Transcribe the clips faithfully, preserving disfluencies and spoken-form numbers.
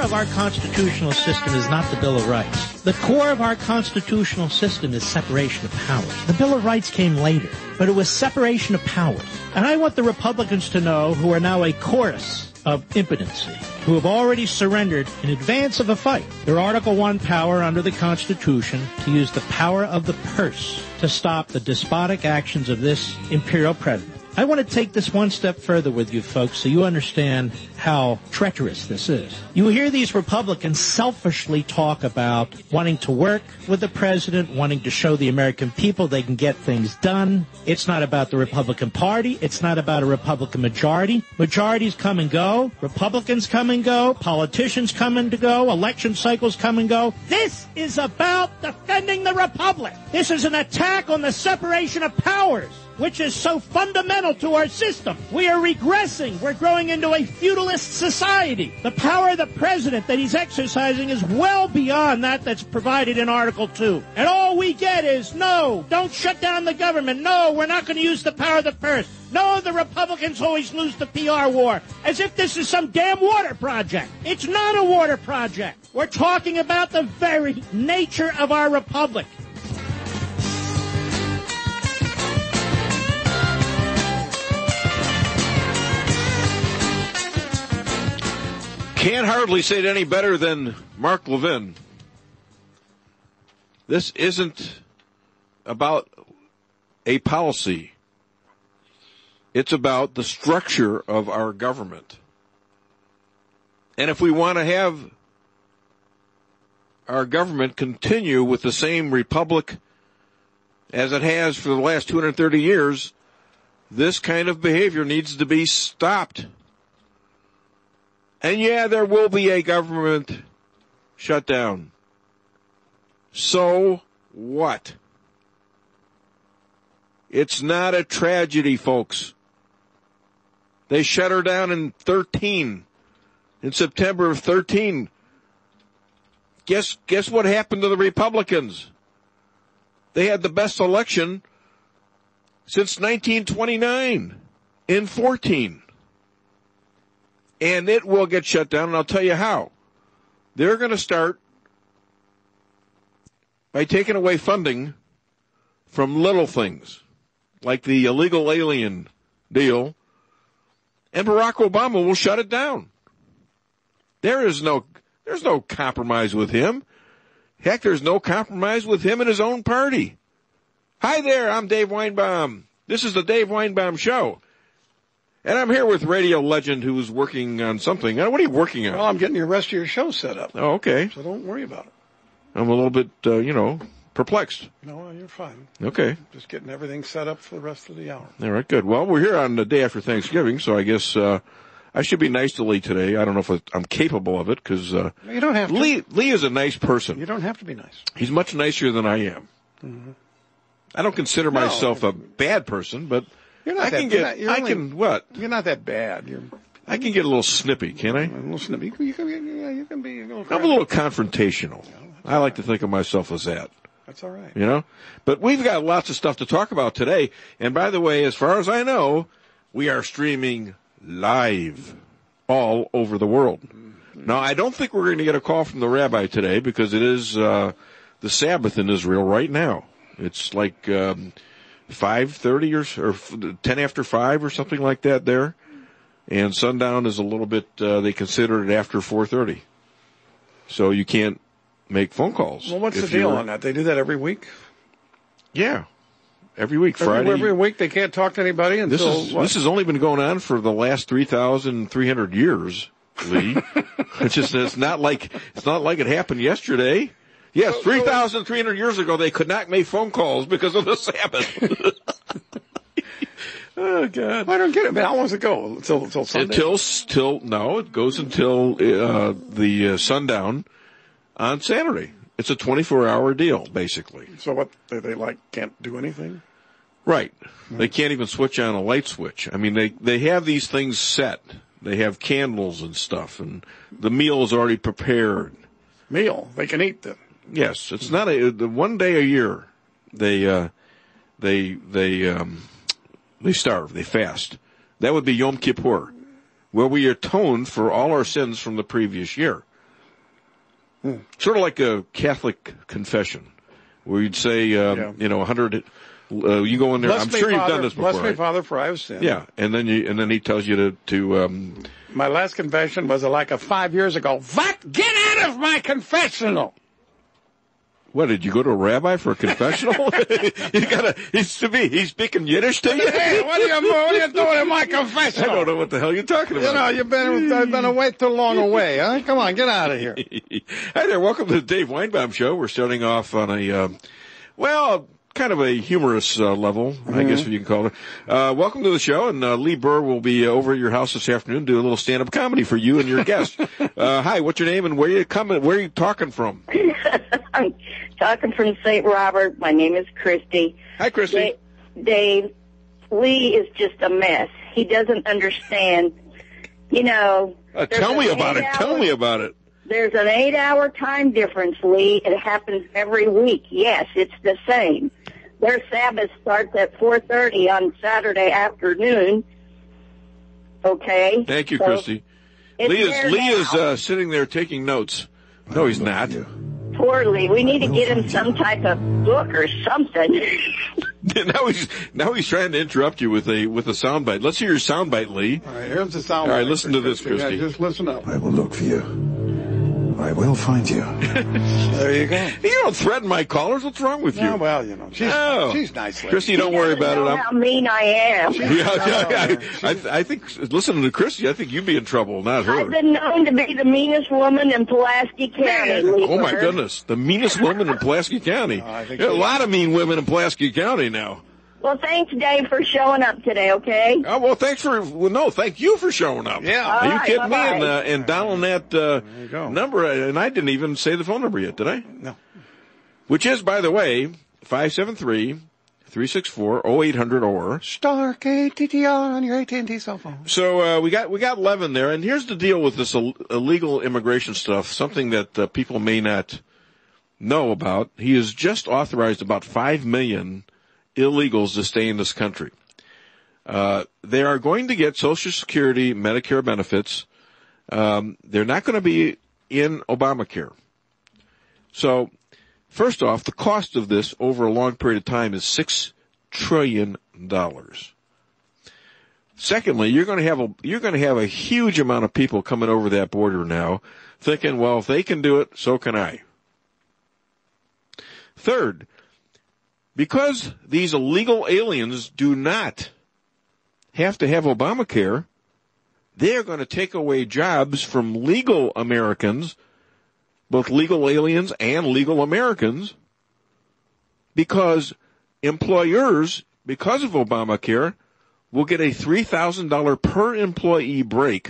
of our constitutional system is not the Bill of Rights. The core of our constitutional system is separation of powers. The Bill of Rights came later, but it was separation of powers. And I want the Republicans to know, who are now a chorus of impotency, who have already surrendered in advance of a fight, their Article one power under the Constitution to use the power of the purse to stop the despotic actions of this imperial president. I want to take this one step further with you folks so you understand how treacherous this is. You hear these Republicans selfishly talk about wanting to work with the president, wanting to show the American people they can get things done. It's not about the Republican Party. It's not about a Republican majority. Majorities come and go. Republicans come and go. Politicians come and go. Election cycles come and go. This is about defending the Republic. This is an attack on the separation of powers, which is so fundamental to our system. We are regressing. We're growing into a feudalist society. The power of the president that he's exercising is well beyond that that's provided in Article two. And all we get is, no, don't shut down the government. No, we're not going to use the power of the purse. No, the Republicans always lose the P R war, as if this is some damn water project. It's not a water project. We're talking about the very nature of our republic. Can't hardly say it any better than Mark Levin. This isn't about a policy. It's about the structure of our government. And if we want to have our government continue with the same republic as it has for the last two hundred thirty years, this kind of behavior needs to be stopped. And yeah, there will be a government shutdown. So what? It's not a tragedy, folks. They shut her down in thirteen, in September of thirteen. Guess, guess what happened to the Republicans? They had the best election since nineteen twenty-nine in fourteen. And it will get shut down, and I'll tell you how. They're going to start by taking away funding from little things, like the illegal alien deal, and Barack Obama will shut it down. There is no, there's no compromise with him. Heck, there's no compromise with him and his own party. Hi there, I'm Dave Weinbaum. This is the Dave Weinbaum Show. And I'm here with radio legend who's working on something. What are you working on? Well, I'm getting the rest of your show set up. Oh, okay. So don't worry about it. I'm a little bit, uh, you know, perplexed. No, you're fine. Okay. Just getting everything set up for the rest of the hour. All right, good. Well, we're here on the day after Thanksgiving, so I guess uh, I should be nice to Lee today. I don't know if I'm capable of it, because uh, you don't have to. Lee, Lee is a nice person. You don't have to be nice. He's much nicer than I am. Mm-hmm. I don't consider no. myself a bad person, but you're not I that, can get. not, I only, can what? You're not that bad. You're. I can get a little snippy, can I? A little snippy. You can. You can, yeah, you can be. A little I'm a little confrontational. Yeah, I like right. to think of myself as that. That's all right. You know, but we've got lots of stuff to talk about today. And by the way, as far as I know, we are streaming live all over the world. Mm-hmm. Now, I don't think we're going to get a call from the rabbi today because it is uh, the Sabbath in Israel right now. It's like um, five thirty or, or ten after five or something like that there. And sundown is a little bit, uh, they consider it after four thirty. So you can't make phone calls. Well, what's the deal on that? They do that every week? Yeah. Every week, every, Friday. Every week they can't talk to anybody until this is, what? This has only been going on for the last three thousand three hundred years, Lee. It's just, it's not like, it's not like it happened yesterday. Yes, three thousand three hundred years ago they could not make phone calls because of the Sabbath. Oh, God. I don't get it. I mean, how long does it go? Until, until Sunday? Until, till, no, it goes until, uh, the uh, sundown on Saturday. It's a twenty-four hour deal, basically. So what, they, they like, can't do anything? Right. Mm-hmm. They can't even switch on a light switch. I mean, they, they have these things set. They have candles and stuff, and the meal is already prepared. Meal? They can eat them? Yes. It's not a, the one day a year they, uh, they, they, um, They starve. They fast. That would be Yom Kippur, where we atone for all our sins from the previous year. Hmm. Sort of like a Catholic confession, where you'd say, um, Yeah. you know, a hundred. Uh, you go in there. Bless I'm me, sure you've Father, done this before. Bless me, right? Father, for I have sinned. Yeah, and then you and then he tells you to to. Um, My last confession was like a five years ago. What? Get out of my confessional! What, did you go to a rabbi for a confessional? you gotta, he's to me, he's speaking Yiddish to you? Hey, what are you, what are you doing in my confessional? I don't know what the hell you're talking about. You know, you've been, I've been away too long away, huh? Come on, get out of here. Hi there, welcome to the Dave Weinbaum Show. We're starting off on a, um, well, kind of a humorous uh, level, mm-hmm. I guess if you can call it. Uh, welcome to the show, and uh, Lee Burr will be uh, over at your house this afternoon doing a little stand-up comedy for you and your guest. uh, hi, what's your name and where are you coming? Where are you talking from? I'm talking from Saint Robert. My name is Christy. Hi, Christy. Dave, Dave, Lee is just a mess. He doesn't understand. You know. Uh, tell me about it. Hour, tell me about it. There's an eight-hour time difference, Lee. It happens every week. Yes, it's the same. Their Sabbath starts at four thirty on Saturday afternoon. Okay? Thank you, so Christy. Lee is, Lee is uh, sitting there taking notes. No, he's not. Poor Lee. We need to get him some type of book or something. now he's now he's trying to interrupt you with a with a soundbite. Let's hear your soundbite, Lee. All right, here's the soundbite. All right, listen to this, Christy. Yeah, just listen up. I will look for you. I will find you. There you go. You don't threaten my callers. What's wrong with you? Oh, well, you know, she's, oh. she's nice. Lady. Christy, don't worry about know it. I'm, how mean I am. yeah, yeah, yeah. I, I, I think, listening to Christy, I think you'd be in trouble, not her. I've been known to be the meanest woman in Pulaski County. Lee Oh, my Burr. goodness. The meanest woman in Pulaski County. Oh, I think There are a so. lot of mean women in Pulaski County now. Well, thanks, Dave, for showing up today, okay? Oh, well, thanks for, well, no, thank you for showing up. Yeah. Are you All right, kidding me? bye-bye. And, uh, and dialing that, uh, you go. number, and I didn't even say the phone number yet, did I? No. Which is, by the way, five seven three, three six four, oh eight hundred or. Star K T T R on your A T and T cell phone. So, uh, we got, we got Levin there, and here's the deal with this Ill- illegal immigration stuff, something that uh, people may not know about. He has just authorized about five million illegals to stay in this country. Uh, they are going to get Social Security, Medicare benefits. Um, they're not going to be in Obamacare. So, first off, the cost of this over a long period of time is six trillion dollars. Secondly, you're going to have a, you're going to have a huge amount of people coming over that border now thinking, well, if they can do it, so can I. Third, because these illegal aliens do not have to have Obamacare, they are going to take away jobs from legal Americans, both legal aliens and legal Americans, because employers, because of Obamacare, will get a three thousand dollars per employee break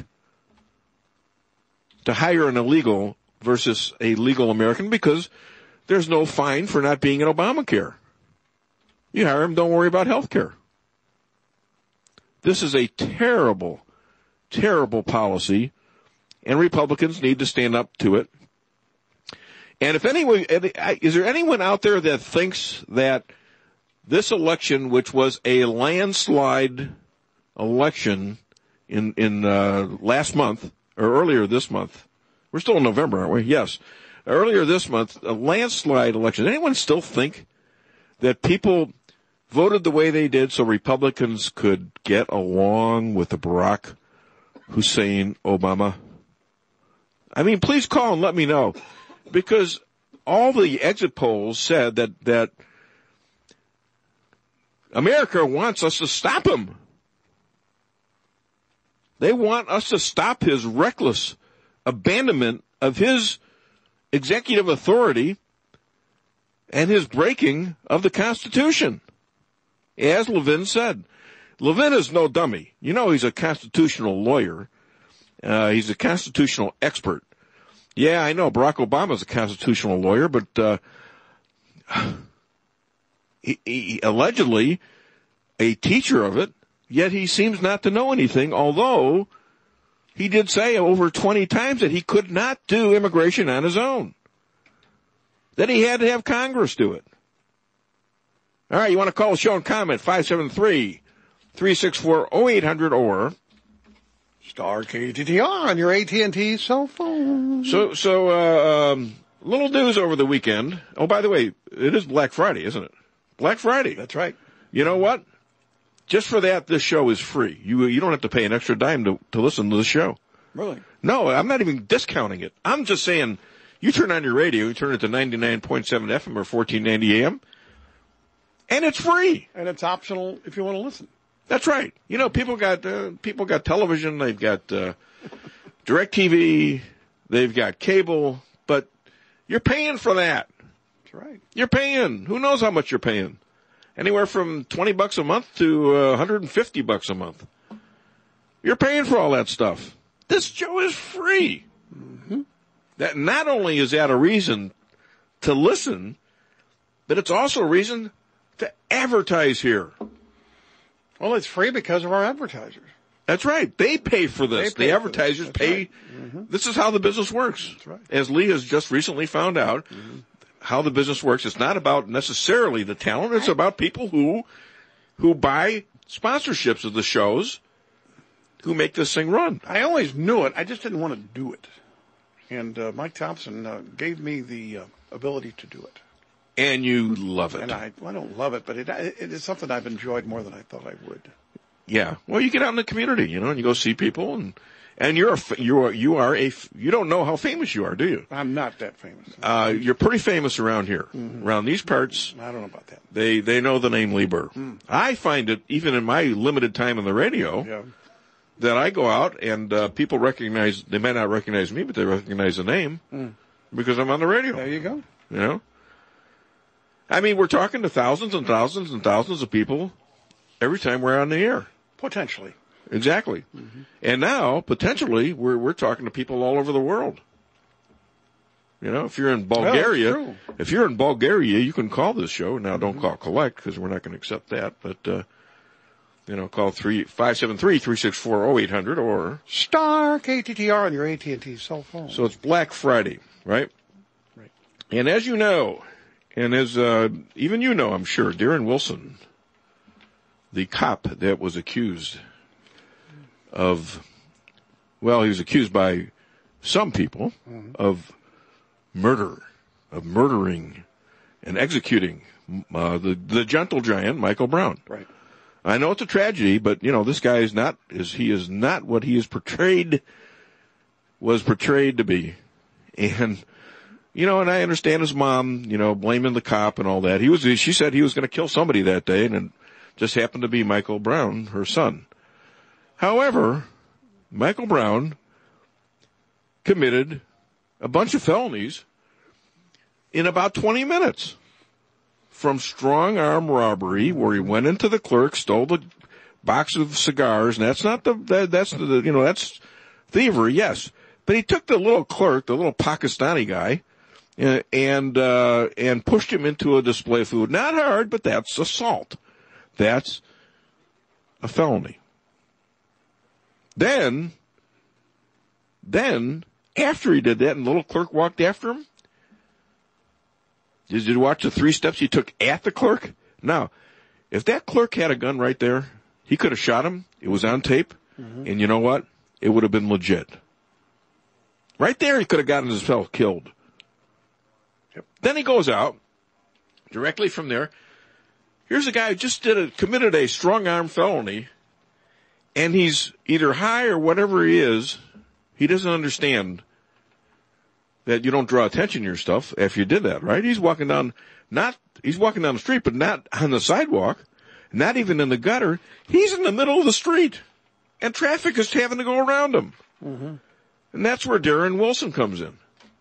to hire an illegal versus a legal American because there's no fine for not being in Obamacare. You hire them, don't worry about health care. This is a terrible, terrible policy, and Republicans need to stand up to it. And if anyone, is there anyone out there that thinks that this election, which was a landslide election in, in, uh, last month, or earlier this month, we're still in November, aren't we? Yes. Earlier this month, a landslide election. Does anyone still think that people voted the way they did so Republicans could get along with the Barack Hussein Obama? I mean, please call and let me know, because all the exit polls said that, that America wants us to stop him. They want us to stop his reckless abandonment of his executive authority and his breaking of the Constitution. As Levin said, Levin is no dummy. You know, he's a constitutional lawyer. Uh, he's a constitutional expert. Yeah, I know Barack Obama's a constitutional lawyer, but, uh, he, he allegedly a teacher of it, yet he seems not to know anything, although he did say over twenty times that he could not do immigration on his own. That he had to have Congress do it. All right, you want to call the show and comment, five seven three, three six four, oh eight hundred or Star K T T R on your A T and T cell phone. So, so, uh, um, little news over the weekend. Oh, by the way, it is Black Friday, isn't it? Black Friday. That's right. You know what? Just for that, this show is free. You you don't have to pay an extra dime to, to listen to the show. Really? No, I'm not even discounting it. I'm just saying, you turn on your radio, you turn it to ninety-nine point seven F M or fourteen ninety A M, and it's free. And it's optional if you want to listen. That's right. You know, people got uh, people got television, they've got uh, DirecTV, they've got cable, but you're paying for that. That's right. You're paying. Who knows how much you're paying? Anywhere from twenty bucks a month to uh, one hundred fifty bucks a month. You're paying for all that stuff. This show is free. Mm-hmm. That not only is that a reason to listen, but it's also a reason to advertise here. Well, it's free because of our advertisers. That's right. They pay for this. Pay the for advertisers this. pay. Right. Mm-hmm. This is how the business works. That's right. As Lee has just recently found out, mm-hmm. how the business works. It's not about necessarily the talent. It's about people who, who buy sponsorships of the shows, who make this thing run. I always knew it. I just didn't want to do it. And uh, Mike Thompson uh, gave me the uh, ability to do it. And you love it. And I, well, I don't love it, but it, it is something I've enjoyed more than I thought I would. Yeah. Well, you get out in the community, you know, and you go see people, and and you're a, you are you are a you don't know how famous you are, do you? I'm not that famous. Uh, you're pretty famous around here, mm-hmm. around these parts. I don't know about that. They they know the name Lee Burr. Mm. I find it even in my limited time on the radio. Yeah. That I go out and uh, people recognize, they may not recognize me, but they recognize the name mm. because I'm on the radio. There you go. You know? I mean, we're talking to thousands and thousands and thousands of people every time we're on the air. Potentially. Exactly. Mm-hmm. And now, potentially, we're we're talking to people all over the world. You know, if you're in Bulgaria, well, if you're in Bulgaria, you can call this show. Now, don't mm-hmm. call collect because we're not going to accept that, but, uh, you know, call three five seven three three six four oh eight hundred or star K T T R on your A T and T cell phone. So it's Black Friday, right? Right. And as you know, and as uh, even you know, I'm sure, Darren Wilson, the cop that was accused of, well, he was accused by some people mm-hmm. of murder, of murdering and executing uh, the the gentle giant Michael Brown. Right. I know it's a tragedy, but, you know, this guy is not, is he is not what he is portrayed, was portrayed to be. And, you know, and I understand his mom, you know, blaming the cop and all that. He was, she said he was going to kill somebody that day, and it just happened to be Michael Brown, her son. However, Michael Brown committed a bunch of felonies in about twenty minutes. From strong arm robbery, where he went into the clerk, stole the box of cigars, and that's not the, that, that's the, you know, that's thievery, yes. But he took the little clerk, the little Pakistani guy, and, and, uh, and pushed him into a display of food. Not hard, but that's assault. That's a felony. Then, then, after he did that and the little clerk walked after him, did you watch the three steps he took at the clerk? Now, if that clerk had a gun right there, he could have shot him. It was on tape. Mm-hmm. And you know what? It would have been legit. Right there, he could have gotten himself killed. Yep. Then he goes out, directly from there. Here's a guy who just did a, committed a strong-arm felony, and he's either high or whatever he is. He doesn't understand that you don't draw attention to your stuff after you did that, right? He's walking down, not, he's walking down the street, but not on the sidewalk, not even in the gutter. He's in the middle of the street, and traffic is having to go around him. Mm-hmm. And that's where Darren Wilson comes in.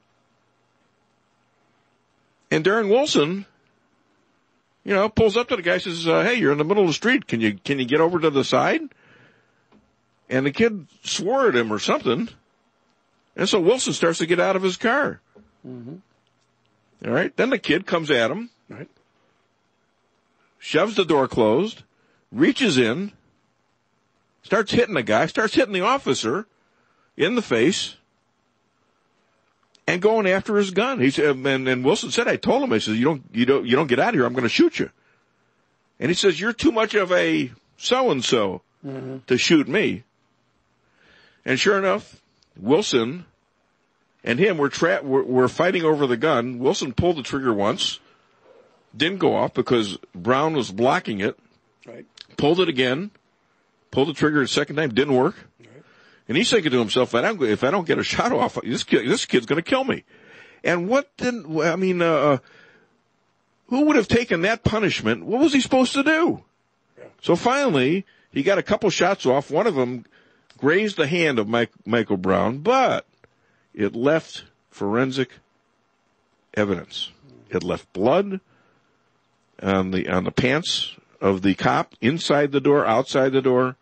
And Darren Wilson, you know, pulls up to the guy and says, uh, hey, you're in the middle of the street. Can you, can you get over to the side? And the kid swore at him or something. And so Wilson starts to get out of his car. Mm-hmm. All right. Then the kid comes at him. Right. Shoves the door closed. Reaches in. Starts hitting the guy. Starts hitting the officer in the face. And going after his gun. He said, and, and Wilson said, I told him, I said, you don't, you don't, you don't get out of here. I'm going to shoot you. And he says, you're too much of a so-and-so mm-hmm. to shoot me. And sure enough, Wilson and him were, tra- were, were fighting over the gun. Wilson pulled the trigger once, didn't go off because Brown was blocking it. Right. Pulled it again, pulled the trigger a second time, didn't work. Right. And he's thinking to himself, if I don't, if I don't get a shot off, this kid, this kid's going to kill me. And what then, I mean, uh, who would have taken that punishment? What was he supposed to do? Yeah. So finally, he got a couple shots off. One of them grazed the hand of Mike, Michael Brown, but it left forensic evidence. It left blood on the, on the pants of the cop, inside the door, outside the door.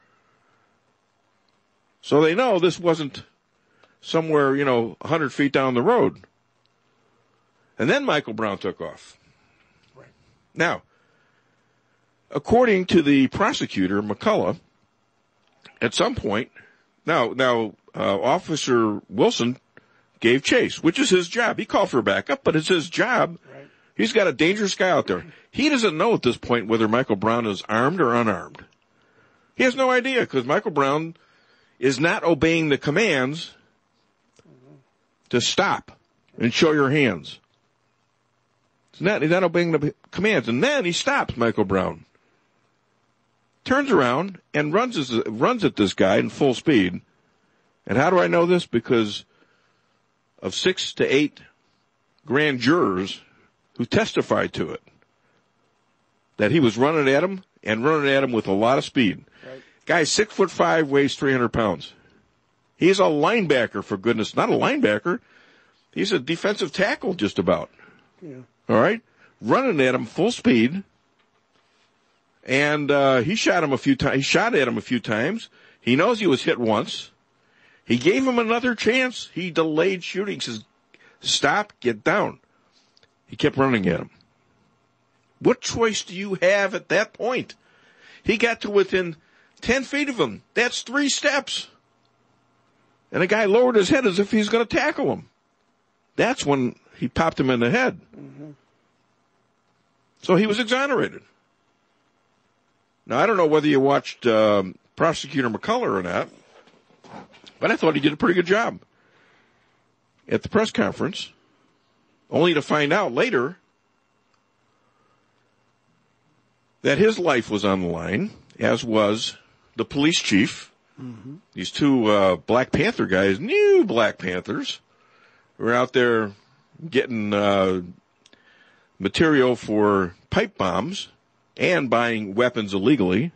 So they know this wasn't somewhere, you know, a hundred feet down the road. And then Michael Brown took off. Right. Now, according to the prosecutor, McCullough, at some point, now, now, uh, Officer Wilson gave chase, which is his job. He called for backup, but it's his job. Right. He's got a dangerous guy out there. He doesn't know at this point whether Michael Brown is armed or unarmed. He has no idea because Michael Brown is not obeying the commands to stop and show your hands. He's not, he's not obeying the commands. And then he stops Michael Brown, turns around and runs, his, runs at this guy in full speed. And how do I know this? Because of six to eight grand jurors who testified to it, that he was running at him and running at him with a lot of speed. Right. Guy's six foot five, weighs three hundred pounds. He's a linebacker, for goodness, not a linebacker. He's a defensive tackle just about. Yeah. All right? Running at him full speed. And, uh, he shot him a few times. He shot at him a few times. He knows he was hit once. He gave him another chance. He delayed shooting. He says, stop, get down. He kept running at him. What choice do you have at that point? He got to within ten feet of him. That's three steps. And the guy lowered his head as if he's going to tackle him. That's when he popped him in the head. Mm-hmm. So he was exonerated. Now, I don't know whether you watched um, Prosecutor McCullough or not, but I thought he did a pretty good job at the press conference, only to find out later that his life was on the line, as was the police chief. Mm-hmm. These two uh, Black Panther guys, new Black Panthers, were out there getting uh, material for pipe bombs and buying weapons illegally.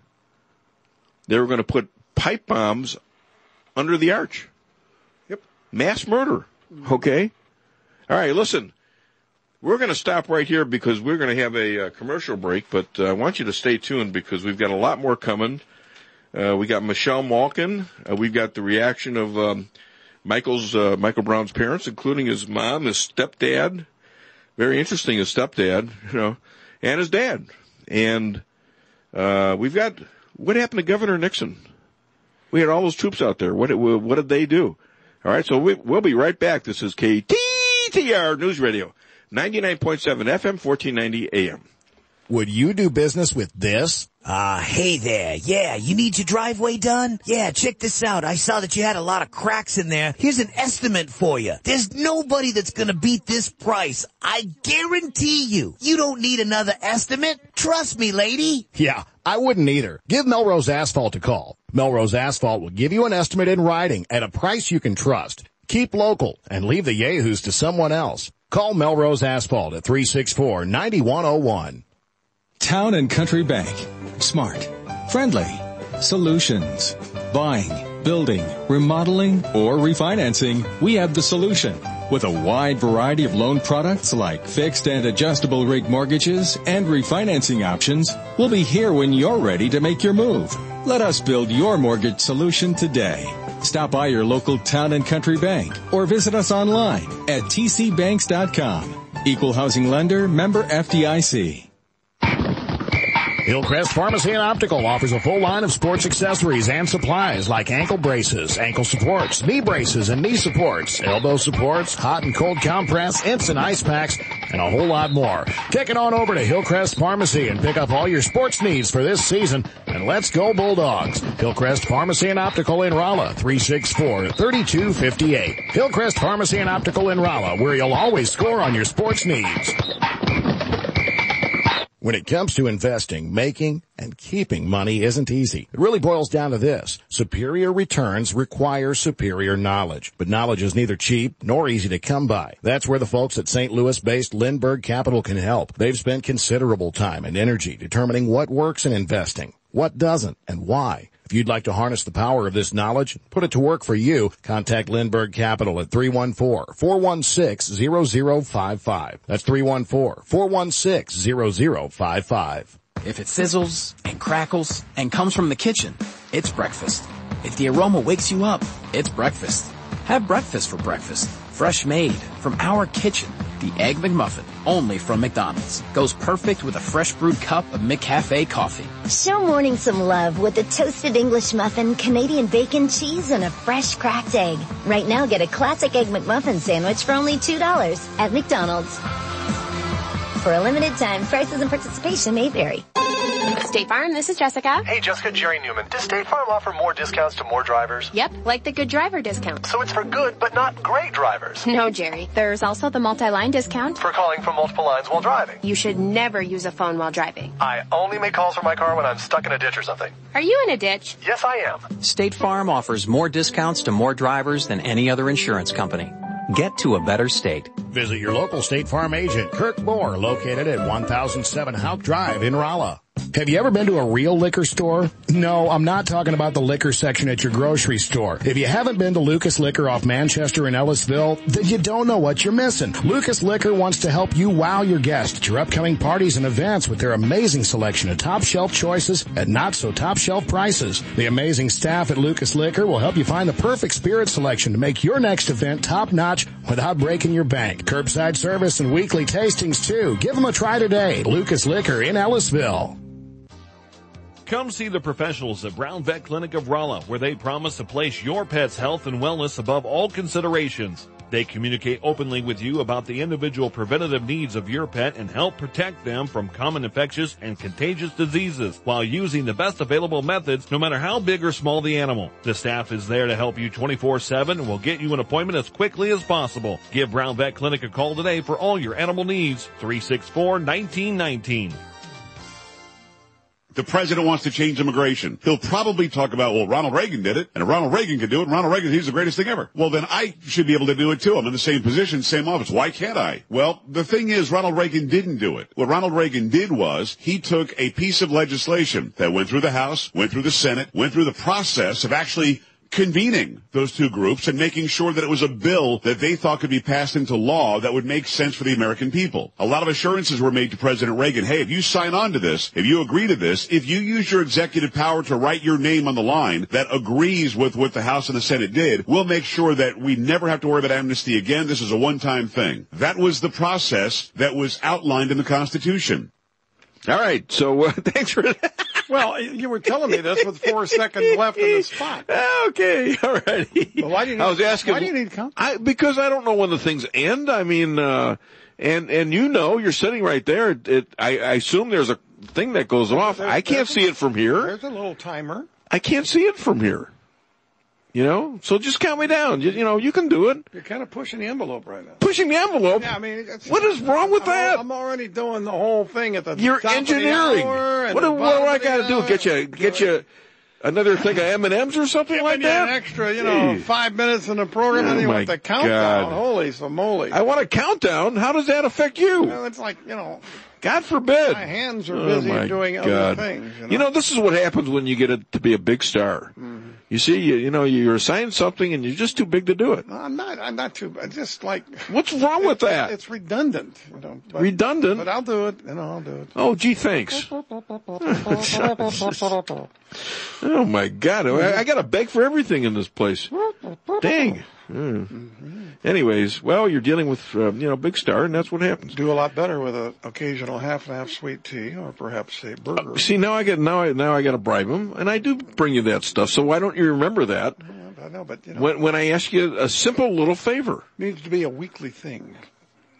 They were going to put pipe bombs under the arch. Yep. Mass murder. Okay? All right, listen. We're going to stop right here because we're going to have a uh, commercial break, but uh, I want you to stay tuned because we've got a lot more coming. Uh, we got Michelle Malkin. Uh, we've got the reaction of um, Michael's uh, Michael Brown's parents, including his mom, his stepdad. Very interesting, his stepdad, you know, and his dad. And uh, we've got what happened to Governor Nixon. We had all those troops out there. What what did they do? All right, so we, we'll be right back. This is K T T R News Radio, ninety-nine point seven F M, fourteen ninety A M. Would you do business with this? Uh, hey there. Yeah, you need your driveway done? Yeah, check this out. I saw that you had a lot of cracks in there. Here's an estimate for you. There's nobody that's gonna beat this price. I guarantee you. You don't need another estimate. Trust me, lady. Yeah, I wouldn't either. Give Melrose Asphalt a call. Melrose Asphalt will give you an estimate in writing at a price you can trust. Keep local and leave the yahoos to someone else. Call Melrose Asphalt at three six four, nine one zero one. Town and Country Bank. Smart. Friendly. Solutions. Buying, building, remodeling, or refinancing, we have the solution. With a wide variety of loan products like fixed and adjustable rate mortgages and refinancing options, we'll be here when you're ready to make your move. Let us build your mortgage solution today. Stop by your local Town and Country Bank or visit us online at t c banks dot com. Equal housing lender, member F D I C. Hillcrest Pharmacy and Optical offers a full line of sports accessories and supplies like ankle braces, ankle supports, knee braces and knee supports, elbow supports, hot and cold compress, instant ice packs, and a whole lot more. Kick it on over to Hillcrest Pharmacy and pick up all your sports needs for this season. And let's go Bulldogs. Hillcrest Pharmacy and Optical in Rolla, three six four, three two five eight. Hillcrest Pharmacy and Optical in Rolla, where you'll always score on your sports needs. When it comes to investing, making and keeping money isn't easy. It really boils down to this. Superior returns require superior knowledge. But knowledge is neither cheap nor easy to come by. That's where the folks at Saint Louis-based Lindbergh Capital can help. They've spent considerable time and energy determining what works in investing, what doesn't, and why. If you'd like to harness the power of this knowledge, put it to work for you, contact Lindbergh Capital at three one four, four one six, zero zero five five. That's three one four, four one six, zero zero five five. If it sizzles and crackles and comes from the kitchen, it's breakfast. If the aroma wakes you up, it's breakfast. Have breakfast for breakfast. Fresh made from our kitchen. The Egg McMuffin, only from McDonald's. Goes perfect with a fresh brewed cup of McCafe coffee. Show morning some love with a toasted English muffin, Canadian bacon, cheese, and a fresh cracked egg. Right now, get a classic Egg McMuffin sandwich for only two dollars at McDonald's. For a limited time, prices and participation may vary. State Farm, this is Jessica. Hey, Jessica, Jerry Newman. Does State Farm offer more discounts to more drivers? Yep, like the good driver discount. So it's for good, but not great drivers. No, Jerry. There's also the multi-line discount. For calling from multiple lines while driving. You should never use a phone while driving. I only make calls from my car when I'm stuck in a ditch or something. Are you in a ditch? Yes, I am. State Farm offers more discounts to more drivers than any other insurance company. Get to a better state. Visit your local State Farm agent, Kirk Moore, located at one thousand seven Houck Drive in Rolla. Have you ever been to a real liquor store? No, I'm not talking about the liquor section at your grocery store. If you haven't been to Lucas Liquor off Manchester in Ellisville, then you don't know what you're missing. Lucas Liquor wants to help you wow your guests at your upcoming parties and events with their amazing selection of top shelf choices at not so top shelf prices. The amazing staff at Lucas Liquor will help you find the perfect spirit selection to make your next event top notch without breaking your bank. Curbside service and weekly tastings too. Give them a try today. Lucas Liquor in Ellisville. Come see the professionals at Brown Vet Clinic of Rolla, where they promise to place your pet's health and wellness above all considerations. They communicate openly with you about the individual preventative needs of your pet and help protect them from common infectious and contagious diseases while using the best available methods, no matter how big or small the animal. The staff is there to help you twenty-four seven and will get you an appointment as quickly as possible. Give Brown Vet Clinic a call today for all your animal needs. three six four, one nine one nine. The president wants to change immigration. He'll probably talk about, well, Ronald Reagan did it, and if Ronald Reagan could do it, and Ronald Reagan, he's the greatest thing ever. Well, then I should be able to do it too. I'm in the same position, same office. Why can't I? Well, the thing is, Ronald Reagan didn't do it. What Ronald Reagan did was, he took a piece of legislation that went through the House, went through the Senate, went through the process of actually convening those two groups and making sure that it was a bill that they thought could be passed into law that would make sense for the American people. A lot of assurances were made to President Reagan. Hey, if you sign on to this, if you agree to this, if you use your executive power to write your name on the line that agrees with what the House and the Senate did, we'll make sure that we never have to worry about amnesty again. This is a one-time thing. That was the process that was outlined in the Constitution. All right, so uh, thanks for that. Well, you were telling me this with four seconds left in the spot. Okay, all right. Well, why do you need, I was asking, why do you need count? I, because I don't know when the things end. I mean, uh, and, and you know, you're sitting right there. It, it, I, I assume there's a thing that goes off. There's, I can't see it from here. There's a little timer. I can't see it from here. You know, so just count me down. You, you know, you can do it. You're kind of pushing the envelope right now. Pushing the envelope? Yeah, I mean, it's, what is wrong with I'm, that? I'm already doing the whole thing at the You're top engineering. Of the hour and what do, the what do I got got to do? Get you, get you another thing of M and M's or something Giving like you that? An extra, you know, Jeez. five minutes in the program, oh and you my want the countdown. God. Holy moly! I want a countdown. How does that affect you? Well, it's like, you know. God forbid. My hands are busy oh doing God. other things. You know? you know, this is what happens when you get a, to be a big star. Mm-hmm. You see, you, you know, you're assigned something and you're just too big to do it. No, I'm not. I'm not too. I just like. What's wrong with that? It's redundant. You know, but, redundant. But I'll do it. You know, I'll do it. Oh, gee, thanks. Oh my God! I, I got to beg for everything in this place. Dang. Mm. Mm-hmm. Anyways, well, you're dealing with uh, you know, big star, and that's what happens. Do a lot better with an occasional half and half sweet tea, or perhaps a burger. Uh, see, now I get now I now I got to bribe him, and I do bring you that stuff. So why don't you remember that? Yeah, I know, but you know, when when I ask you a simple little favor, it needs to be a weekly thing.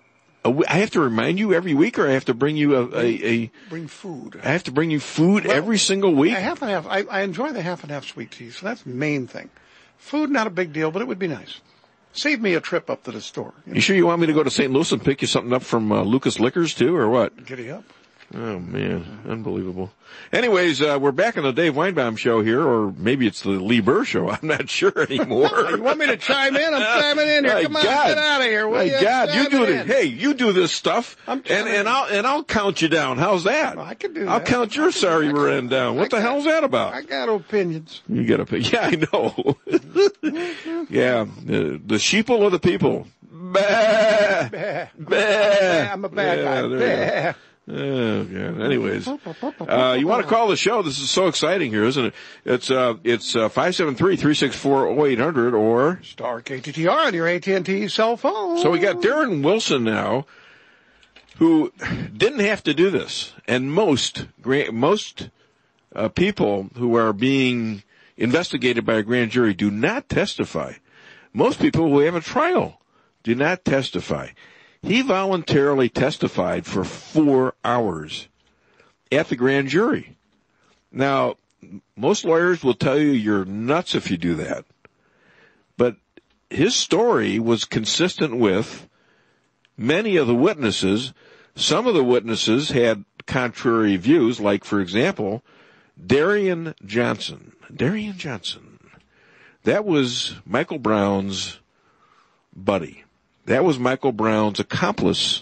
A w- I have to remind you every week, or I have to bring you a, a, a bring food. I have to bring you food Well, every single week. A half and half. I, I enjoy the half and half sweet tea, so that's the main thing. Food, not a big deal, but it would be nice. Save me a trip up to the store. You, know? You sure you want me to go to Saint Louis and pick you something up from uh, Lucas Liquors too, or what? Giddy up. Oh man, unbelievable. Anyways, uh, we're back on the Dave Weinbaum show here, or maybe it's the Lee Burr show. I'm not sure anymore. You want me to chime in? I'm chiming in here. My Come on, God. get out of here. Will My you? God, you Chime do in. it. Hey, you do this stuff, I'm and chiming and in. I'll and I'll count you down. How's that? Well, I can do I'll that. count your sorry rear end down. What I the got- hell's that about? I got opinions. You got to pick. Yeah, I know. Yeah, the, the sheeple of the people. Bah, Bah. bah. I'm a bad Yeah, guy. there you Bah. go. Oh, God. Anyways, uh, you want to call the show? This is so exciting here, isn't it? It's, uh, it's, uh, five seven three, three six four, oh eight hundred or Star K T T R on your A T and T cell phone. So we got Darren Wilson now, who didn't have to do this. And most, gra- most, uh, people who are being investigated by a grand jury do not testify. Most people who have a trial do not testify. He voluntarily testified for four hours at the grand jury. Now, most lawyers will tell you you're nuts if you do that. But his story was consistent with many of the witnesses. Some of the witnesses had contrary views, like, for example, Darian Johnson. Darian Johnson. That was Michael Brown's buddy. That was Michael Brown's accomplice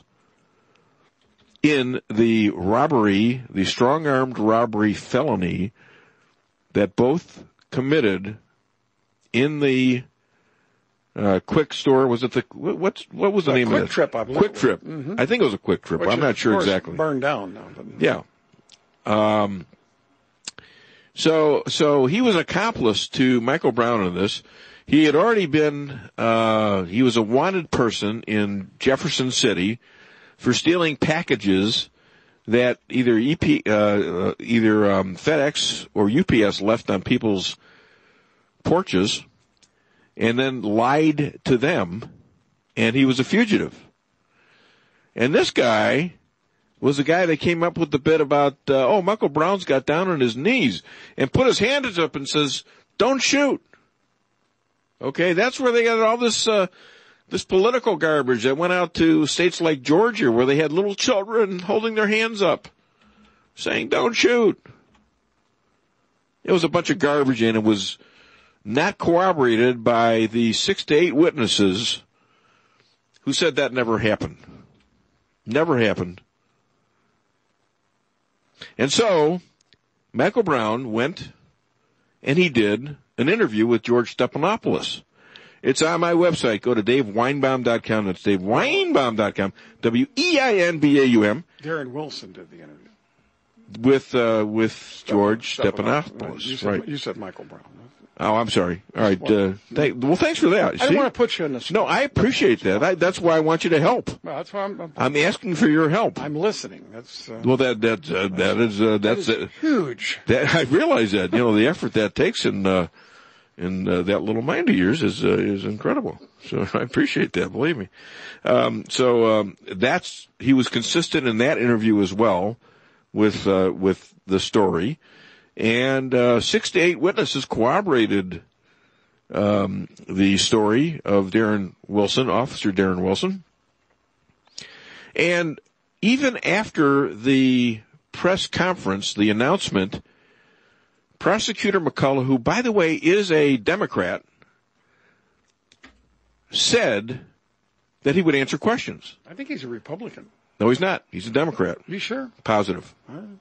in the robbery, the strong-armed robbery felony that both committed in the uh, Quick store. Was it the, what's, what was the A name Quick of it? Trip, I believe. Quick Trip. Mm-hmm. I think it was a Quick Trip. Which I'm is, not sure of course, exactly. Burned down now. But... Yeah. Um, so, so he was an accomplice to Michael Brown in this. He had already been, uh, he was a wanted person in Jefferson City for stealing packages that either E P, uh, either, um, FedEx or U P S left on people's porches and then lied to them, and he was a fugitive. And this guy was the guy that came up with the bit about, uh, oh, Michael Brown's got down on his knees and put his hands up and says, don't shoot. Okay, that's where they got all this, uh, this political garbage that went out to states like Georgia where they had little children holding their hands up saying, don't shoot. It was a bunch of garbage, and it was not corroborated by the six to eight witnesses who said that never happened. Never happened. And so, Michael Brown went and he did an interview with George Stephanopoulos. It's on my website. Go to dave weinbaum dot com. That's dave weinbaum dot com. W E I N B A U M. Darren Wilson did the interview. With, uh, with George Stephanopoulos. Stephanopoulos. You said, Right. you said Michael Brown. Oh, I'm sorry. All right. Uh, thank, well, thanks for that. I See? don't want to put you in the spot. No, I appreciate that. I, that's why I want you to help. Well, that's why I'm, I'm, I'm asking for your help. I'm listening. That's, uh, Well, that, that, uh, that is, uh, that's, that is uh, huge. that, I realize that, you know, the effort that takes in, uh, in, uh, that little mind of yours is, uh, is incredible. So I appreciate that, believe me. Um, so, um, that's, he was consistent in that interview as well with, uh, with the story. And, uh, six to eight witnesses corroborated, um, the story of Darren Wilson, Officer Darren Wilson. And even after the press conference, the announcement, Prosecutor McCullough, who, by the way, is a Democrat, said that he would answer questions. I think he's a Republican. No, he's not. He's a Democrat. You sure? Positive. All right.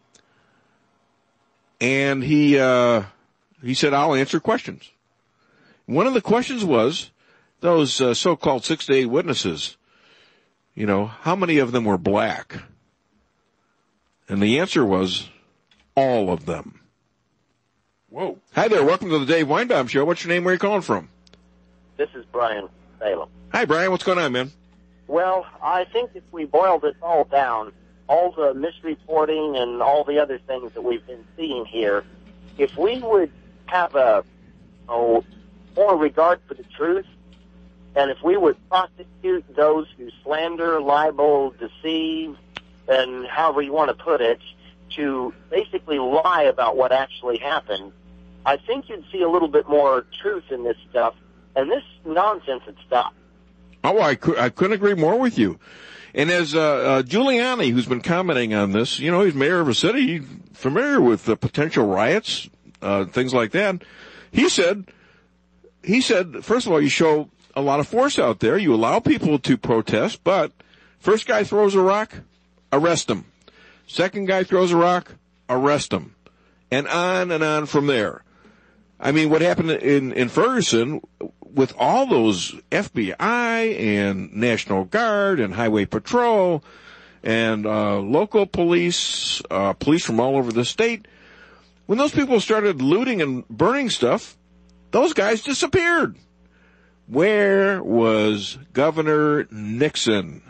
And he, uh, he said, I'll answer questions. One of the questions was, those uh, so-called six to eight witnesses, you know, how many of them were black? And the answer was, all of them. Whoa. Hi there, welcome to the Dave Weinbaum Show. What's your name? Where are you calling from? This is Brian Salem. Hi, Brian. What's going on, man? Well, I think if we boil this all down, all the misreporting and all the other things that we've been seeing here, if we would have a, a more regard for the truth And if we would prosecute those who slander, libel, deceive, and however you want to put it, to basically lie about what actually happened, I think you'd see a little bit more truth in this stuff, and this nonsense would stop. Oh, I, could, I couldn't agree more with you. And as uh, uh, Giuliani, who's been commenting on this, you know, he's mayor of a city, familiar with the potential riots, uh, things like that. He said, he said, first of all, you show a lot of force out there. You allow people to protest, but first guy throws a rock, arrest him. Second guy throws a rock, arrest him. And on and on from there. I mean, what happened in, in Ferguson with all those F B I and National Guard and Highway Patrol and uh, local police, uh, police from all over the state, when those people started looting and burning stuff, those guys disappeared. Where was Governor Nixon?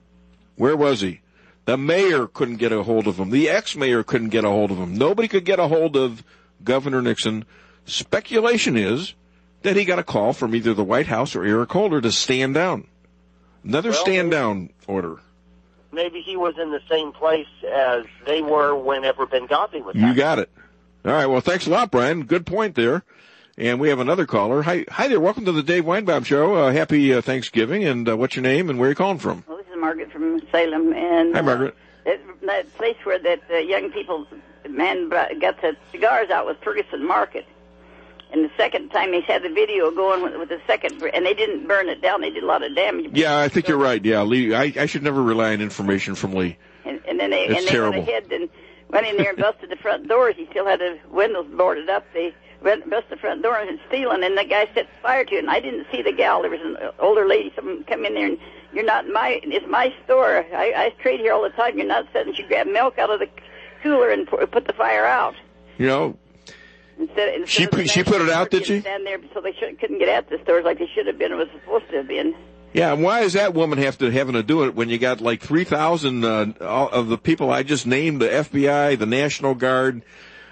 Where was he? The mayor couldn't get a hold of him. The ex-mayor couldn't get a hold of him. Nobody could get a hold of Governor Nixon. Speculation is that he got a call from either the White House or Eric Holder to stand down. Another well, stand-down order. Maybe he was in the same place as they were whenever Benghazi was. You got it. All right, well, thanks a lot, Brian. Good point there. And we have another caller. Hi, hi there. Welcome to the Dave Weinbaum Show. Uh, happy uh, Thanksgiving. And uh, what's your name and where are you calling from? Well, this is Margaret from Salem. And hi, Margaret. Uh, that, that place where that uh, young people's man brought, got the cigars out was Ferguson Market. And the second time they had the video going with, with the second, and they didn't burn it down. They did a lot of damage. Yeah, I think you're right. Yeah, Lee. I, I should never rely on information from Lee. And, and then they it's and they terrible. went ahead and went in there and busted the front doors. He still had the windows boarded up. They went busted the front door and stealing, and the guy set fire to it. And I didn't see the gal. There was an older lady. Someone come in there, and you're not my. It's my store. I, I trade here all the time. You're not sitting. She grabbed milk out of the cooler and put the fire out. You know. Instead, instead she put, she put it out, did she? Stand there so they should, couldn't get at the stores like they should have been. It was supposed to have been. Yeah, and why is that woman have to having to do it when you got like three thousand uh, of the people I just named, the F B I, the National Guard,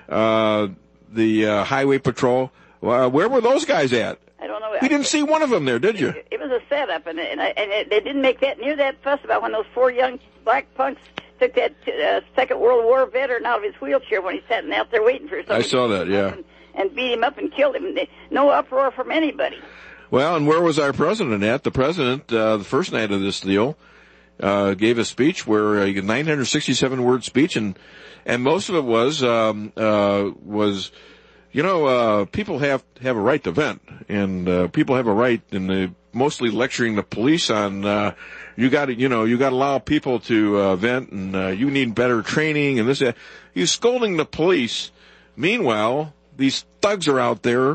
uh, the uh, Highway Patrol? Uh, where were those guys at? I don't know. You didn't see one of them there, did you? It, it was a setup, and and, I, and it, they didn't make that near that fuss about when those four young black punks took that uh, Second World War veteran out of his wheelchair when he sat out there waiting for something. I saw that, yeah. And, and beat him up and killed him. No uproar from anybody. Well, and where was our president at? The president, uh, the first night of this deal, uh, gave a speech where a nine hundred sixty-seven word speech, and and most of it was um, uh, was, you know, uh, people have have a right to vent, and uh, people have a right, and the, mostly lecturing the police on. Uh, You got to, you know, you got to allow people to uh, vent, and uh, you need better training, and this. Uh, he's scolding the police. Meanwhile, these thugs are out there.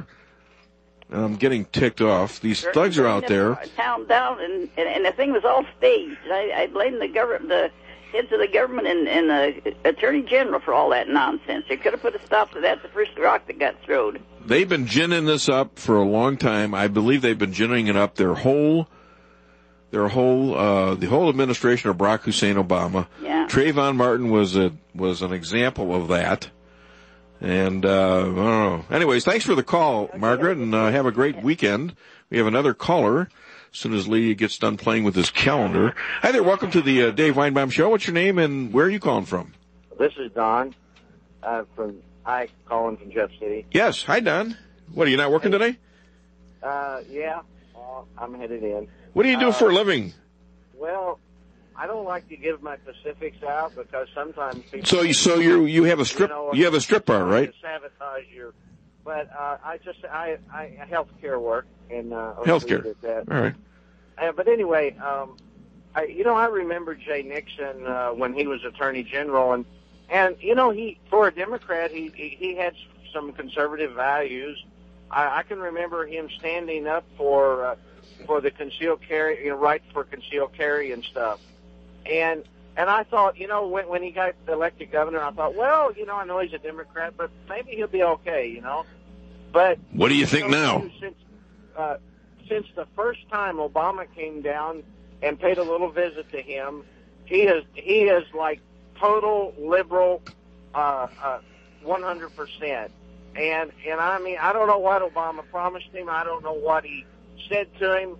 I'm getting ticked off. These They're thugs are out there. Town down, and, and and the thing was all staged. I, I blame the government, the heads of the government, and, and the attorney general for all that nonsense. They could have put a stop to that the first rock that got thrown. They've been ginning this up for a long time. I believe they've been ginning it up their whole. Their whole, uh, the whole administration of Barack Hussein Obama. Yeah. Trayvon Martin was a, was an example of that. And, uh, I don't know. Anyways, thanks for the call, okay. Margaret, and, uh, have a great weekend. We have another caller as soon as Lee gets done playing with his calendar. Hi there, welcome to the, uh, Dave Weinbaum Show. What's your name and where are you calling from? This is Don, uh, from, hi, calling from Jeff City. Yes, hi Don. What, are you not working today? Uh, yeah, uh, I'm headed in. What do you do uh, for a living? Well, I don't like to give my specifics out because sometimes people. So, you, so you you have a strip you, know, you have a strip bar, right? Sabotage your, but uh, I just I I healthcare work and uh, healthcare. All right. Uh, but anyway, um, I you know I remember Jay Nixon uh, when he was Attorney General, and and you know he for a Democrat he he, he had some conservative values. I, I can remember him standing up for. Uh, for the concealed carry, you know, right for concealed carry and stuff. And and I thought, you know, when when he got elected governor, I thought, well, you know, I know he's a Democrat, but maybe he'll be okay, you know. But what do you think now? Since uh, since the first time Obama came down and paid a little visit to him, he is he is like total liberal, uh, uh, one hundred percent. And and I mean, I don't know what Obama promised him. I don't know what he said to him,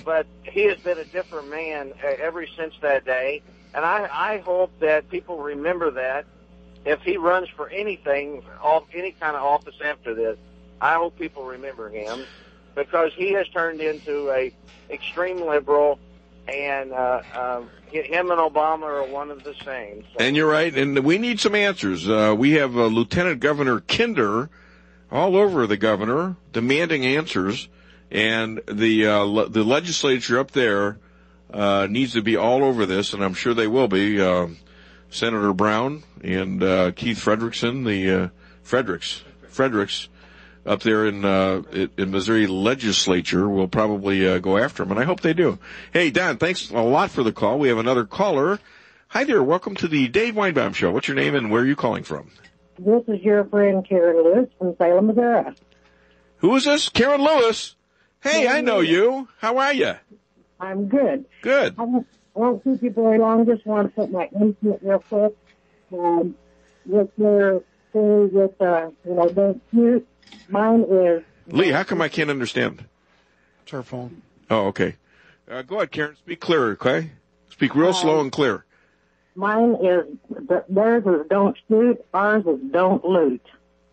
but he has been a different man uh, ever since that day. And I, I hope that people remember that if he runs for anything, off, any kind of office after this, I hope people remember him, because he has turned into a extreme liberal, and uh, uh, him and Obama are one of the same. So. And you're right, and we need some answers. Uh, we have uh, Lieutenant Governor Kinder all over the governor demanding answers, and the uh, le- the legislature up there uh, needs to be all over this, and I'm sure they will be. Uh, Senator Brown and uh, Keith Frederickson, the uh, Fredericks, Fredericks, up there in uh, in Missouri legislature will probably uh, go after him, and I hope they do. Hey, Don, thanks a lot for the call. We have another caller. Hi there. Welcome to the Dave Weinbaum Show. What's your name and where are you calling from? This is your friend Karen Lewis from Salem, Missouri. Who is this? Karen Lewis. Hey, I know you. How are you? I'm good. Good. I won't, I won't keep you very long. Just want to put my input real quick. Um, with your thing with, uh, you know, don't shoot. Mine is... Lee, how come I can't understand? It's her phone. Oh, okay. Uh, go ahead, Karen. Speak clearer, okay? Speak real um, slow and clear. Mine is, theirs is don't shoot, ours is don't loot.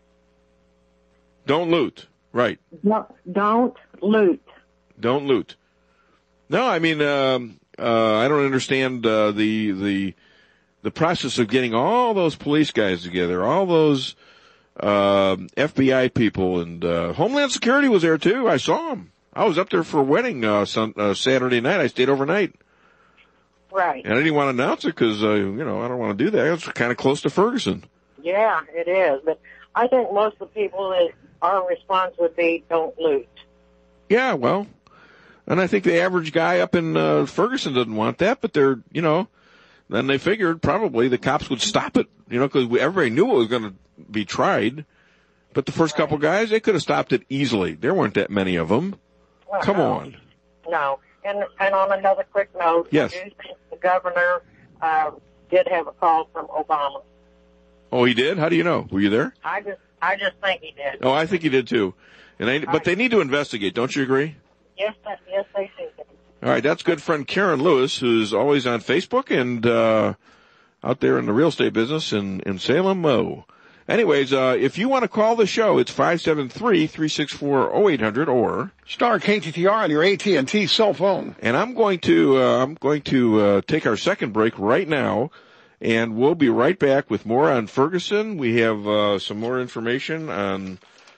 Don't loot, right. No, don't loot. Don't loot. No, I mean, um, uh, I don't understand uh, the the the process of getting all those police guys together, all those uh, F B I people, and uh, Homeland Security was there too. I saw them. I was up there for a wedding uh, sun, uh, Saturday night. I stayed overnight. Right. And I didn't want to announce it because, uh, you know, I don't want to do that. It's kind of close to Ferguson. Yeah, it is. But I think most of the people that our response would be don't loot. Yeah, well, and I think the average guy up in uh, Ferguson doesn't want that, but they're, you know, then they figured probably the cops would stop it, you know, because everybody knew it was going to be tried. But the first right. couple guys, they could have stopped it easily. There weren't that many of them. Well, Come no. on. No. And, and on another quick note, yes. I do think the governor uh, did have a call from Obama. Oh, he did? How do you know? Were you there? I just, I just think he did. Oh, I think he did too. And I, but they need to investigate. Don't you agree? Yes, that, yes, they should. All right, that's good friend Karen Lewis, who's always on Facebook and uh, out there in the real estate business in in Salem. Oh. Anyways, uh, if you want to call the show, it's five seven three, three six four, oh eight hundred or star K T T R on your A T and T cell phone. And I'm going to uh, I'm going to uh, take our second break right now, and we'll be right back with more on Ferguson. We have uh, some more information on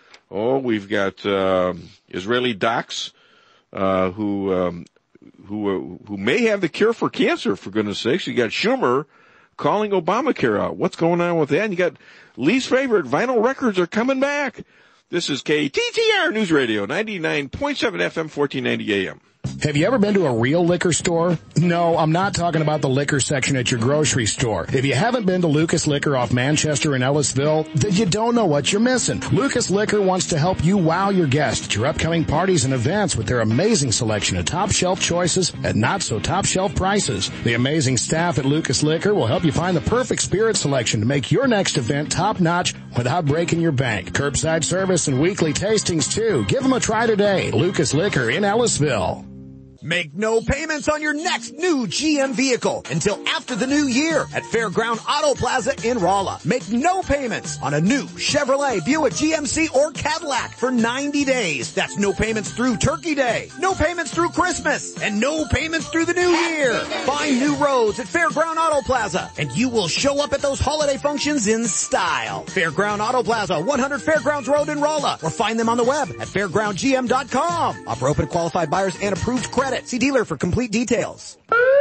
oh we've got uh, Israeli docs uh, who um, who uh, who may have the cure for cancer. For goodness sakes, you got Schumer calling Obamacare out. What's going on with that? And you got Lee's favorite, vinyl records are coming back. This is K T T R News Radio, ninety-nine point seven F M, fourteen ninety A M. Have you ever been to a real liquor store? No, I'm not talking about the liquor section at your grocery store. If you haven't been to Lucas Liquor off Manchester in Ellisville, then you don't know what you're missing. Lucas Liquor wants to help you wow your guests at your upcoming parties and events with their amazing selection of top shelf choices at not so top shelf prices. The amazing staff at Lucas Liquor will help you find the perfect spirit selection to make your next event top notch without breaking your bank. Curbside service and weekly tastings too. Give them a try today. Lucas Liquor in Ellisville. Make no payments on your next new G M vehicle until after the new year at Fairground Auto Plaza in Rolla. Make no payments on a new Chevrolet, Buick, G M C, or Cadillac for ninety days. That's no payments through Turkey Day, no payments through Christmas, and no payments through the new year. Find new roads at Fairground Auto Plaza, and you will show up at those holiday functions in style. Fairground Auto Plaza, one hundred Fairgrounds Road in Rolla, or find them on the web at fairground g m dot com. Offer open to qualified buyers and approved credit. See dealer for complete details.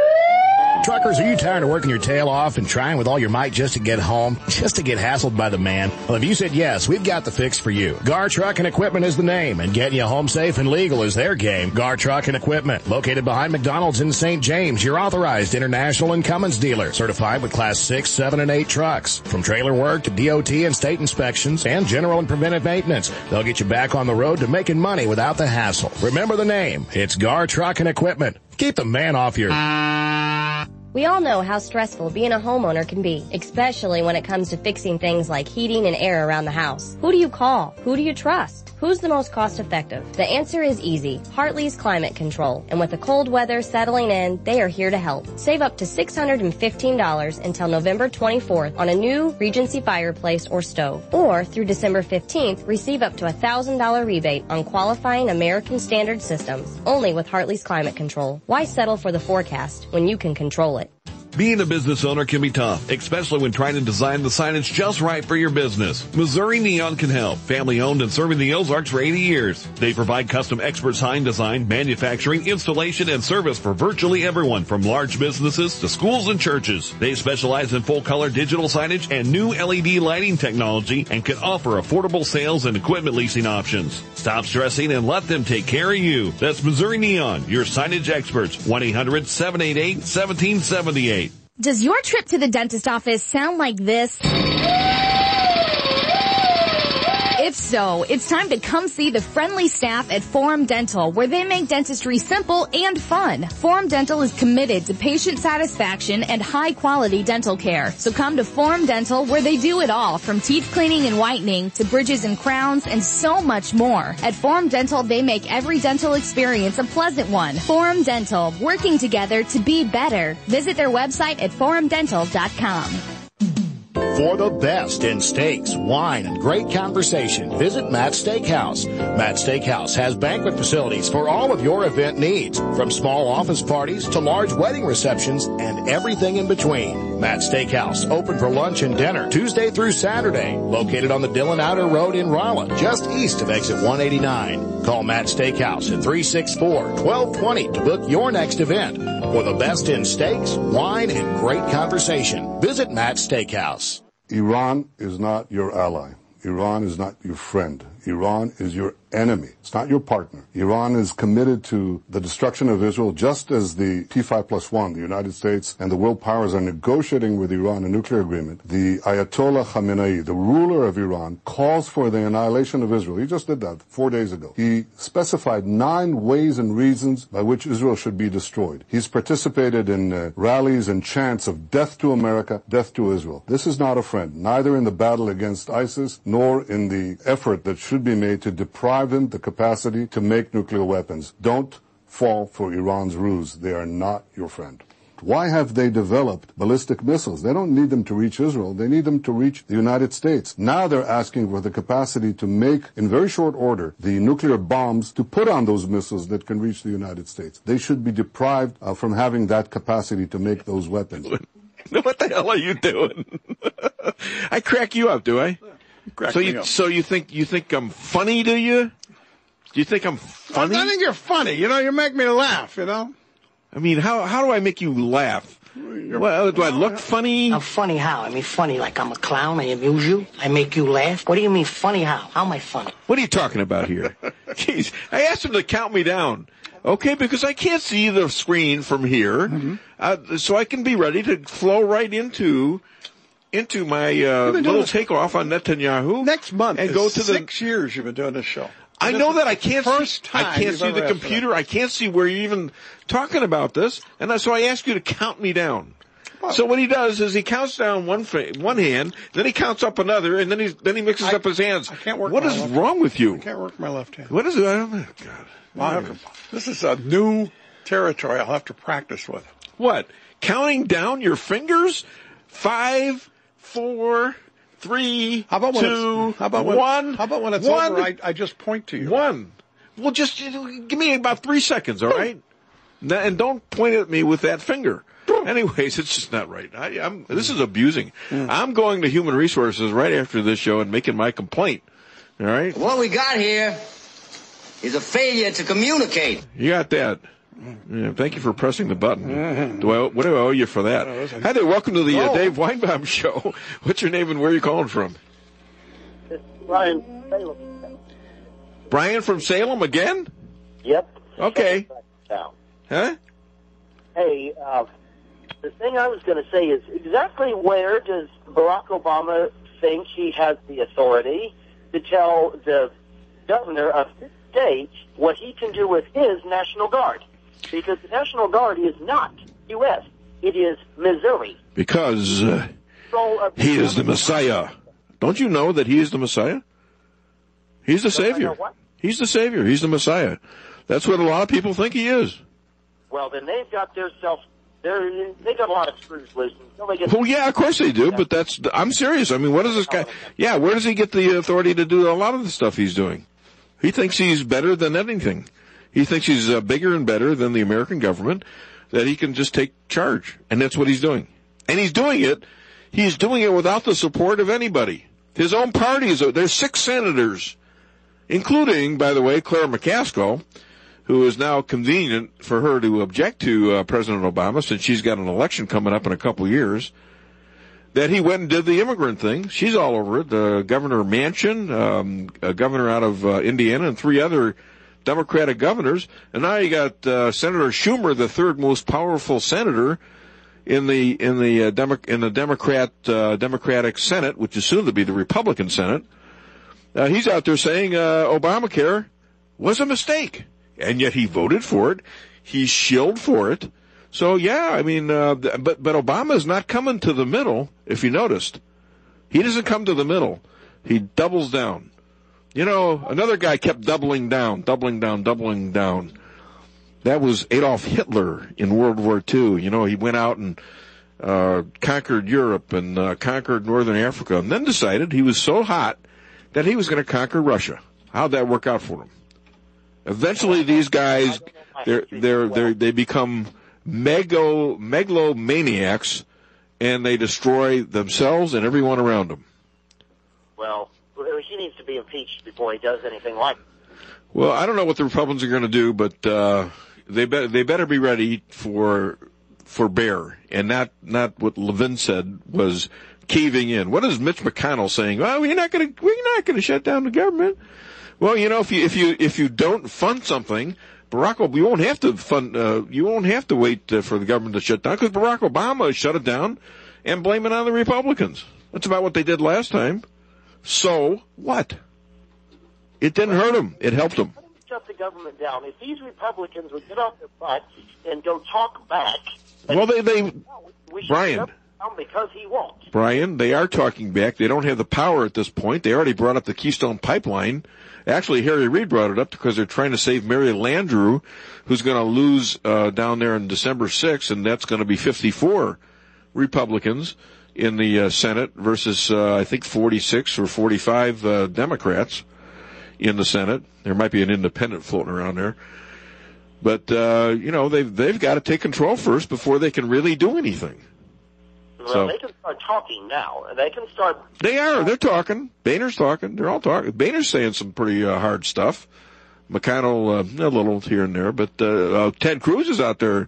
Truckers, are you tired of working your tail off and trying with all your might just to get home? Just to get hassled by the man? Well, if you said yes, we've got the fix for you. Gar Truck and Equipment is the name, and getting you home safe and legal is their game. Gar Truck and Equipment, located behind McDonald's in Saint James, your authorized International and Cummins dealer, certified with Class six, seven, and eight trucks. From trailer work to D O T and state inspections and general and preventive maintenance, they'll get you back on the road to making money without the hassle. Remember the name. It's Gar Truck and Equipment. Keep the man off your... We all know how stressful being a homeowner can be, especially when it comes to fixing things like heating and air around the house. Who do you call? Who do you trust? Who Who's the most cost effective? The answer is easy. Hartley's Climate Control. And with the cold weather settling in, they are here to help. Save up to six hundred fifteen dollars until November twenty-fourth on a new Regency fireplace or stove. Or through December fifteenth, receive up to a one thousand dollars rebate on qualifying American Standard systems. Only with Hartley's Climate Control. Why settle for the forecast when you can control it? Being a business owner can be tough, especially when trying to design the signage just right for your business. Missouri Neon can help. Family owned and serving the Ozarks for eighty years. They provide custom expert sign design, manufacturing, installation, and service for virtually everyone from large businesses to schools and churches. They specialize in full color digital signage and new L E D lighting technology and can offer affordable sales and equipment leasing options. Stop stressing and let them take care of you. That's Missouri Neon, your signage experts. one eight hundred seven eight eight one seven seven eight. Does your trip to the dentist office sound like this? If so, it's time to come see the friendly staff at Forum Dental, where they make dentistry simple and fun. Forum Dental is committed to patient satisfaction and high-quality dental care. So come to Forum Dental, where they do it all, from teeth cleaning and whitening to bridges and crowns and so much more. At Forum Dental, they make every dental experience a pleasant one. Forum Dental, working together to be better. Visit their website at forum dental dot com. For the best in steaks, wine, and great conversation, visit Matt's Steakhouse. Matt's Steakhouse has banquet facilities for all of your event needs, from small office parties to large wedding receptions and everything in between. Matt's Steakhouse, open for lunch and dinner Tuesday through Saturday, located on the Dillon Outer Road in Rolla, just east of exit one eighty-nine. Call Matt's Steakhouse at three six four, one two two zero to book your next event. For the best in steaks, wine, and great conversation, visit Matt's Steakhouse. Iran is not your ally. Iran is not your friend. Iran is your enemy. It's not your partner. Iran is committed to the destruction of Israel, just as the T five plus one, the United States and the world powers, are negotiating with Iran a nuclear agreement. The Ayatollah Khamenei, the ruler of Iran, calls for the annihilation of Israel. He just did that four days ago. He specified nine ways and reasons by which Israel should be destroyed. He's participated in uh, rallies and chants of death to America, death to Israel. This is not a friend, neither in the battle against ISIS nor in the effort that should be made to deprive them the capacity to make nuclear weapons. Don't fall for Iran's ruse. They are not your friend. Why have they developed ballistic missiles? They don't need them to reach Israel. They need them to reach the United States. Now they're asking for the capacity to make, in very short order, the nuclear bombs to put on those missiles that can reach the United States. They should be deprived uh, from having that capacity to make those weapons. What the hell are you doing? I crack you up, do I? Crack so me you up. so you think you think I'm funny, do you? Do you think I'm funny? I think you're funny. You know, you make me laugh, you know? I mean, how how do I make you laugh? Well, do I look funny? I'm funny how? I mean, funny like I'm a clown, I amuse you, I make you laugh. What do you mean funny how? How am I funny? What are you talking about here? Jeez, I asked him to count me down. Okay, because I can't see the screen from here, mm-hmm. uh, so I can be ready to flow right into into my uh, little takeoff on Netanyahu. Next month and is go to the six years you've been doing this show. I And know this that is I the can't first see, time I can't you've see ever the asked for computer. that. I can't see where you're even talking about this, and I, so I ask you to count me down. So what he does is he counts down one fa- one hand, then he counts up another, and then he then he mixes I, up his hands. I can't work. What my is left wrong hand. with you? I can't work my left hand. What is it? I don't know. God. Well, I have to, this is a new territory. I'll have to practice with. What? Counting down your fingers? Five, four, three, how about when two, it's, how about when, one. How about when it's one, over? I, I just point to you. One. Well, just give me about three seconds, all right? And don't point at me with that finger. Anyways, it's just not right. I, I'm, this is abusing. Mm. I'm going to Human Resources right after this show and making my complaint. All right? What we got here is a failure to communicate. You got that. Yeah, thank you for pressing the button. Mm-hmm. Do I, what do I owe you for that? Oh, Hi there. Welcome to the uh, Dave Weinbaum Show. What's your name and where are you calling from? It's Brian from Salem. Brian from Salem again? Yep. Okay. Now. Huh? Hey, uh, the thing I was going to say is exactly where does Barack Obama think he has the authority to tell the governor of his state what he can do with his National Guard? Because the National Guard is not U S It is Missouri. Because uh, he is the Messiah. Don't you know that he is the Messiah? He's the savior. He's the savior. He's the Messiah. That's what a lot of people think he is. Well, then they've got their self. They're, they got a lot of screws loose. They get Well, yeah, of course they do, but that's, I'm serious. I mean, what does this guy, yeah, where does he get the authority to do a lot of the stuff he's doing? He thinks he's better than anything. He thinks he's uh, bigger and better than the American government, that he can just take charge. And that's what he's doing. And he's doing it, he's doing it without the support of anybody. His own party is, there's six senators, including, by the way, Claire McCaskill, who is now convenient for her to object to uh, President Obama, since she's got an election coming up in a couple of years, that he went and did the immigrant thing. She's all over it. Uh, Governor Manchin, um, a governor out of uh, Indiana, and three other Democratic governors. And now you got uh, Senator Schumer, the third most powerful senator in the in the uh, Demo- in the Democrat uh, Democratic Senate, which is soon to be the Republican Senate. Uh, he's out there saying uh, Obamacare was a mistake. And yet he voted for it. He shilled for it. So, yeah, I mean, uh, but, but Obama is not coming to the middle, if you noticed. He doesn't come to the middle. He doubles down. You know, another guy kept doubling down, doubling down, doubling down. That was Adolf Hitler in World War Two. You know, he went out and uh conquered Europe and uh, conquered Northern Africa, and then decided he was so hot that he was going to conquer Russia. How'd that work out for him? Eventually, these guys, they're, they're, they're, they become mego, megalomaniacs, and they destroy themselves and everyone around them. Well, he needs to be impeached before he does anything like it. Well, I don't know what the Republicans are going to do, but uh, they be, they better be ready for for bear, and not not what Levin said was caving in. What is Mitch McConnell saying? Well, we're not going to we're not going to shut down the government. Well, you know, if you if you if you don't fund something, Barack Obama, you won't have to fund. Uh, you won't have to wait uh, for the government to shut down, because Barack Obama shut it down and blame it on the Republicans. That's about what they did last time. So what? It didn't hurt them. It helped them. Shut the government down. If these Republicans would get off their butt and go talk back. Well, they they we should Brian. shut them down because he won't. Brian, they are talking back. They don't have the power at this point. They already brought up the Keystone Pipeline. Actually, Harry Reid brought it up because they're trying to save Mary Landrieu, who's going to lose uh, down there on December sixth, and that's going to be fifty-four Republicans in the uh, Senate versus, uh, I think, forty-six or forty-five uh, Democrats in the Senate. There might be an independent floating around there. But, uh, you know, they've, they've got to take control first before they can really do anything. Well, So- they can start talking now. They can start. They are. They're talking. Boehner's talking. They're all talking. Boehner's saying some pretty uh, hard stuff. McConnell, uh, a little here and there. But uh, uh, Ted Cruz is out there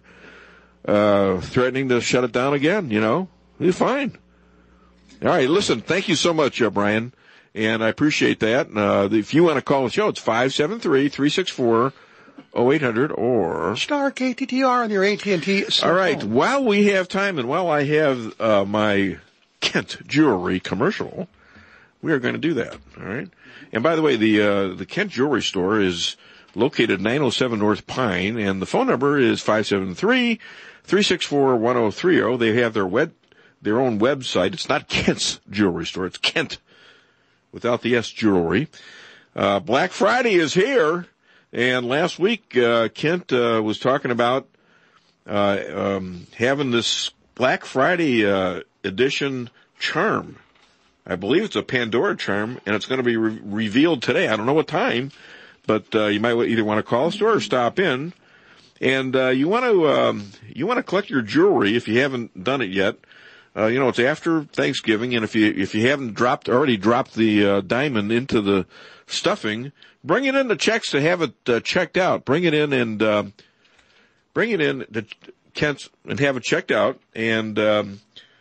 uh, threatening to shut it down again, you know. He's fine. All right, listen, thank you so much, uh, Brian. And I appreciate that. Uh, if you want to call the show, it's five seven three, three six four, oh eight hundred or Star K T T R on your A T and T. All right. While we have time and while I have uh, my Kent Jewelry commercial, we are going to do that. All right. And by the way, the uh, the Kent Jewelry store is located at nine oh seven North Pine, and the phone number is five seven three, three six four, one oh three oh. They have their web their own website. It's not Kent's Jewelry Store. It's Kent without the S Jewelry. Uh, Black Friday is here. And last week, uh, Kent, uh, was talking about, uh, um, having this Black Friday, uh, edition charm. I believe it's a Pandora charm, and it's going to be re- revealed today. I don't know what time, but, uh, you might either want to call the store or stop in. And, uh, you want to, um, you want to collect your jewelry if you haven't done it yet. Uh, you know, it's after Thanksgiving, and if you, if you haven't dropped, already dropped the, uh, diamond into the stuffing, bring it in to checks to have it uh, checked out. Bring it in and uh, bring it in to Kent's and have it checked out, and um,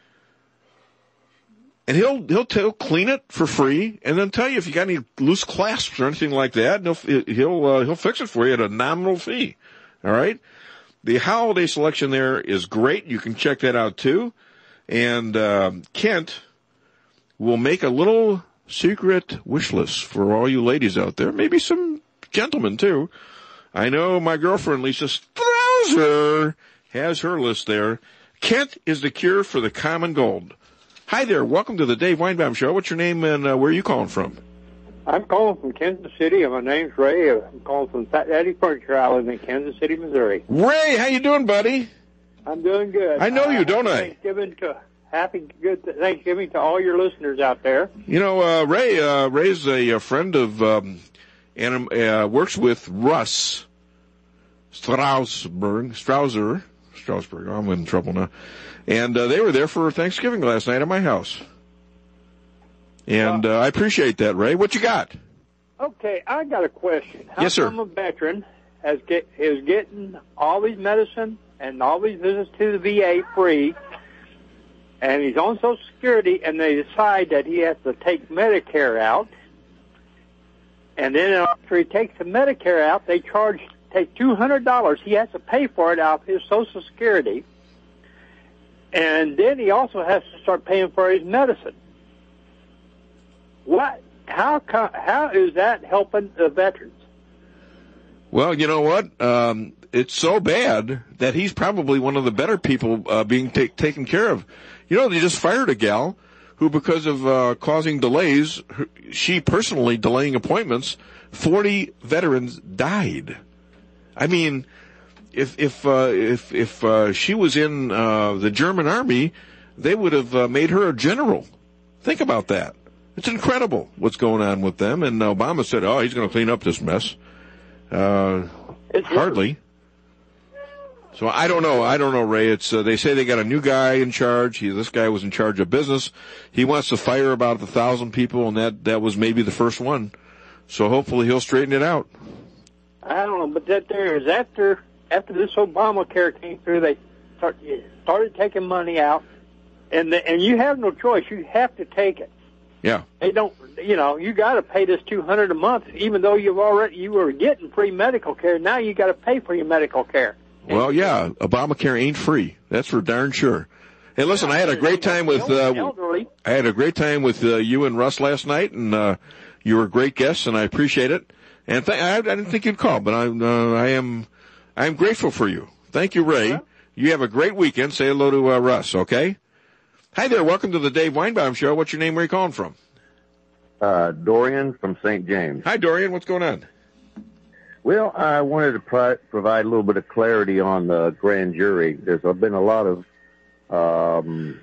and he'll he'll he'll clean it for free, and then tell you if you got any loose clasps or anything like that. And he'll he'll uh, he'll fix it for you at a nominal fee. All right, the holiday selection there is great. You can check that out too, and um, Kent will make a little secret wish list for all you ladies out there, maybe some gentlemen too. I know my girlfriend Lisa Strouser has her list there. Kent is the cure for the common gold. Hi there, welcome to the Dave Weinbaum Show. What's your name and uh, where are you calling from? I'm calling from Kansas City, and my name's Ray. I'm calling from Fat Daddy Furniture Island in Kansas City, Missouri. Ray, how you doing, buddy? I'm doing good. I know you, uh, don't I? Thanksgiving to happy good Thanksgiving to all your listeners out there. You know, uh, Ray, uh, Ray's a, a friend of, um, and uh, works with Russ Strausberg, Strausser, Strausberg. I'm in trouble now. And uh, they were there for Thanksgiving last night at my house. And uh, I appreciate that, Ray. What you got? Okay, I got a question. How Yes, sir. come a veteran has get, is getting all these medicine and all these visits to the V A free, and he's on Social Security, and they decide that he has to take Medicare out, and then after he takes the Medicare out, they charge take two hundred dollars. He has to pay for it out of his Social Security, and then he also has to start paying for his medicine. What? How? How is that helping the veterans? Well, you know what? Um, it's so bad that he's probably one of the better people uh, being ta- taken care of. You know, they just fired a gal who, because of uh, causing delays, her, she personally delaying appointments, forty veterans died. I mean, if if uh, if if uh, she was in uh, the German army, they would have uh, made her a general. Think about that. It's incredible what's going on with them. And Obama said, "Oh, he's going to clean up this mess." Uh, hardly. So I don't know. I don't know, Ray. It's uh, they say they got a new guy in charge. He, this guy was in charge of business. He wants to fire about a thousand people, and that that was maybe the first one. So hopefully he'll straighten it out. I don't know, but that there is after after this Obamacare came through, they start, started taking money out, and the, and you have no choice. You have to take it. Yeah. They don't, you know, you got to pay this two hundred a month, even though you've already you were getting free medical care. Now you got to pay for your medical care. Well, yeah, Obamacare ain't free. That's for darn sure. Hey, listen, I had a great time with uh, I had a great time with uh, you and Russ last night, and uh, you were great guests, and I appreciate it. And th- I, I didn't think you'd call, but I uh, I am I am grateful for you. Thank you, Ray. Yeah. You have a great weekend. Say hello to uh, Russ, okay? Hi there. Welcome to the Dave Weinbaum Show. What's your name? Where are you calling from? Uh, Dorian from Saint James. Hi, Dorian. What's going on? Well, I wanted to pro- provide a little bit of clarity on the grand jury. There's been a lot of um,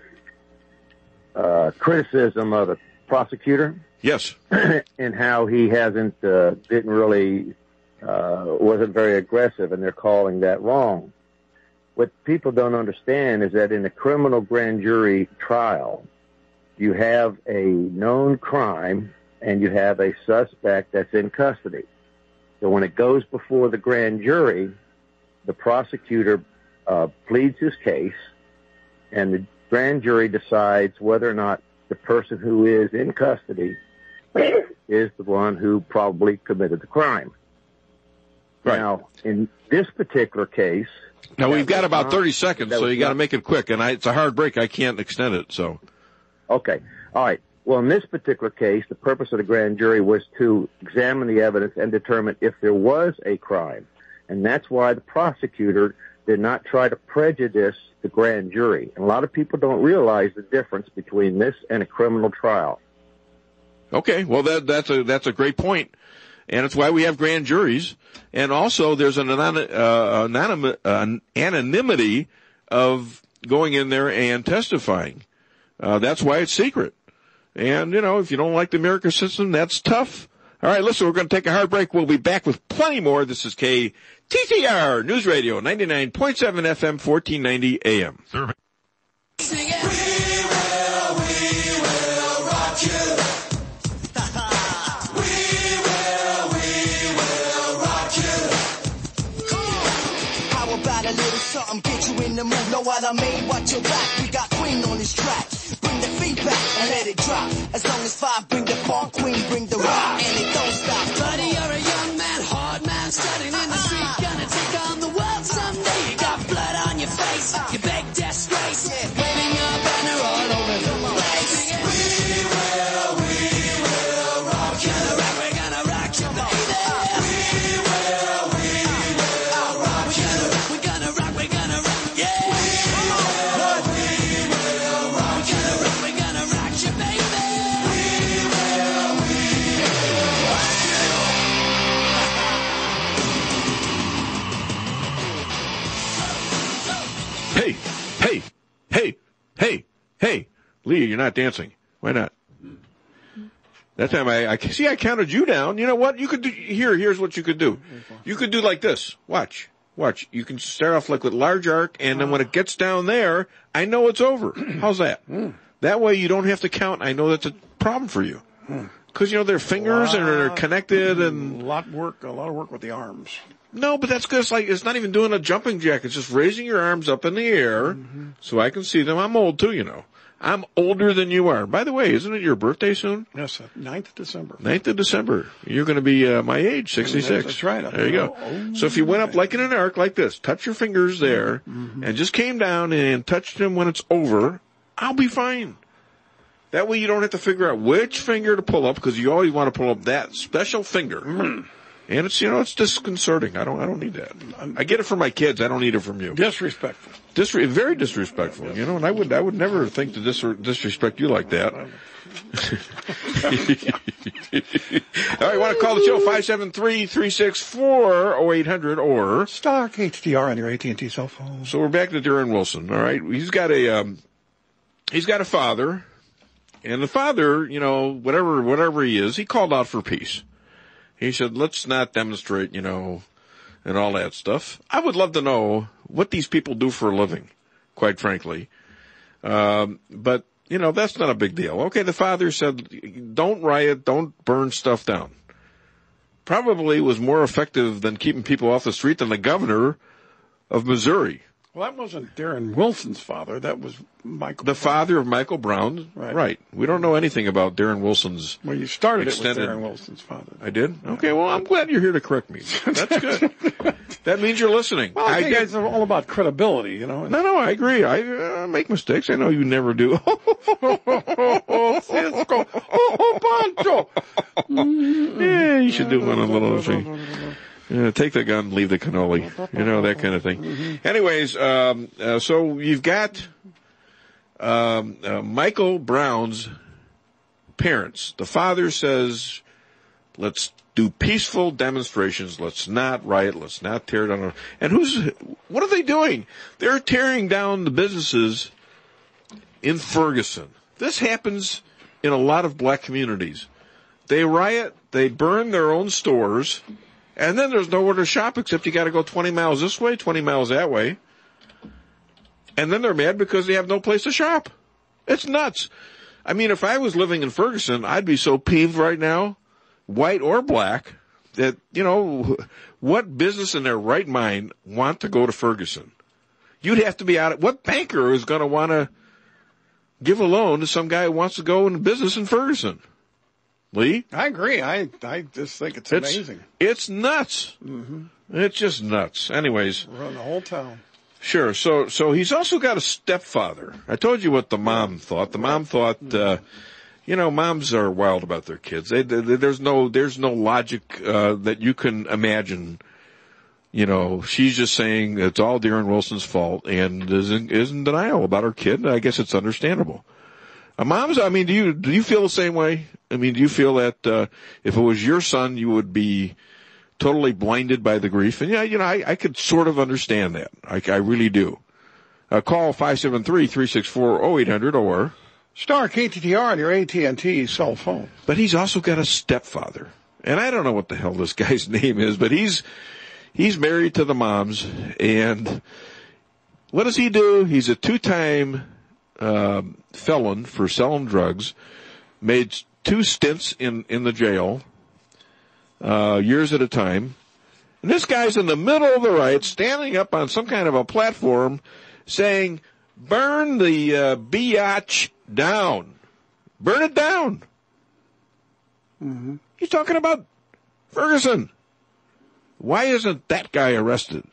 uh, criticism of the prosecutor. Yes. And how he hasn't, uh, didn't really, uh, wasn't very aggressive, and they're calling that wrong. What people don't understand is that in a criminal grand jury trial, you have a known crime and you have a suspect that's in custody. So when it goes before the grand jury, the prosecutor uh, pleads his case, and the grand jury decides whether or not the person who is in custody is the one who probably committed the crime. Right. Now, in this particular case... Now, we've got about thirty seconds, so you got to make it quick, and I, it's a hard break. I can't extend it, so... Okay. All right. Well, in this particular case, the purpose of the grand jury was to examine the evidence and determine if there was a crime. And that's why the prosecutor did not try to prejudice the grand jury. And a lot of people don't realize the difference between this and a criminal trial. Okay. Well, that, that's a, that's a great point. And it's why we have grand juries. And also there's an anon- uh, anonym- uh, anonymity of going in there and testifying. Uh, that's why it's secret. And, you know, if you don't like the American system, that's tough. All right, listen, we're going to take a hard break. We'll be back with plenty more. This is K T T R News Radio, ninety-nine point seven F M, fourteen ninety A M. Survey. Sing it. We will, we will rock you. We will, we will rock you. How about a little something, get you in the mood? Know what I mean? Watch your back, we got Queen on this track. Bring the feedback and let it drop. As long as five bring the funk, Queen bring the rock. And it don't stop. Buddy, you're a young man, hard man, studying in the street. Gonna take on the world someday. You got blood on your face, you beg disgrace. Waving your banner all over the place. We will, we will rock you. We're gonna rock you, baby. We will, we will rock you. We're gonna rock, we're gonna rock, yeah. We will, we will rock you. We're gonna rock, we're gonna rock you, baby. We will, we Lee, you're not dancing. Why not? That time I, I see I counted you down. You know what? You could do, here, here's what you could do. You could do like this. Watch. Watch. You can start off like with large arc, and then when it gets down there, I know it's over. How's that? That way you don't have to count. I know that's a problem for you. Because, you know, their fingers and they're connected and... A lot of work, a lot of work with the arms. No, but that's good. It's like, it's not even doing a jumping jack. It's just raising your arms up in the air mm-hmm. so I can see them. I'm old too, you know. I'm older than you are. By the way, isn't it your birthday soon? Yes, ninth of December. ninth of December. You're going to be uh, my age, sixty-six. That's right. There you go. Oh, so if you went up like in an arc like this, touch your fingers there, mm-hmm. and just came down and touched them when it's over, I'll be fine. That way you don't have to figure out which finger to pull up, because you always want to pull up that special finger. Mm. And it's, you know, it's disconcerting. I don't, I don't need that. I get it from my kids. I don't need it from you. Disrespectful. Disre- very disrespectful, you know, and I would, I would never think to dis- disrespect you like that. All right, want to call the show, five seven three, three six four, oh eight hundred or Star H D R on your A T and T cell phone. So we're back to Darren Wilson, all right? He's got a, um, he's got a father, and the father, you know, whatever, whatever he is, he called out for peace. He said, let's not demonstrate, you know, and all that stuff. I would love to know what these people do for a living, quite frankly. Um, but, you know, that's not a big deal. Okay, the father said, don't riot, don't burn stuff down. Probably was more effective than keeping people off the street than the governor of Missouri. Well, that wasn't Darren Wilson's father. That was Michael. The Brown. father of Michael Brown. Right. Right. We don't know anything about Darren Wilson's. Well, you started extended... it with Darren Wilson's father. I did? Okay, well, I'm glad you're here to correct me. That's good. That means you're listening. Well, I, I think get... it's all about credibility, you know. No, no, I agree. I uh, make mistakes. I know you never do. Cisco. Oh, Pancho. Yeah, you should do one a little thing. Yeah, take the gun, leave the cannoli, you know, that kind of thing. Mm-hmm. Anyways, um, uh, so you've got um, uh, Michael Brown's parents. The father says, let's do peaceful demonstrations. Let's not riot. Let's not tear down. And who's, what are they doing? They're tearing down the businesses in Ferguson. This happens in a lot of black communities. They riot, they burn their own stores, and then there's nowhere to shop except you got to go twenty miles this way, twenty miles that way. And then they're mad because they have no place to shop. It's nuts. I mean, if I was living in Ferguson, I'd be so peeved right now, white or black, that, you know, what business in their right mind want to go to Ferguson? You'd have to be out. What banker is going to want to give a loan to some guy who wants to go into business in Ferguson? Lee? I agree. I I just think it's, it's amazing. It's nuts. Mm-hmm. It's just nuts. Anyways. Run the whole town. Sure. So so he's also got a stepfather. I told you what the mom thought. The mom thought, uh, you know, moms are wild about their kids. They, they, there's no there's no logic uh, that you can imagine. You know, she's just saying it's all Darren Wilson's fault and is in, is in denial about her kid. I guess it's understandable. Uh, moms, I mean, do you do you feel the same way? I mean, do you feel that uh, if it was your son, you would be totally blinded by the grief? And yeah, you know, I, I could sort of understand that. I, I really do. Uh, call five seven three, three six four, oh eight hundred or Star K T T R on your A T and T cell phone. But he's also got a stepfather, and I don't know what the hell this guy's name is, but he's he's married to the moms, and what does he do? He's a two-time um, felon for selling drugs, made two stints in, in the jail, uh, years at a time. And this guy's in the middle of the riot, standing up on some kind of a platform, saying, burn the uh, biatch down. Burn it down. Mm-hmm. He's talking about Ferguson. Why isn't that guy arrested?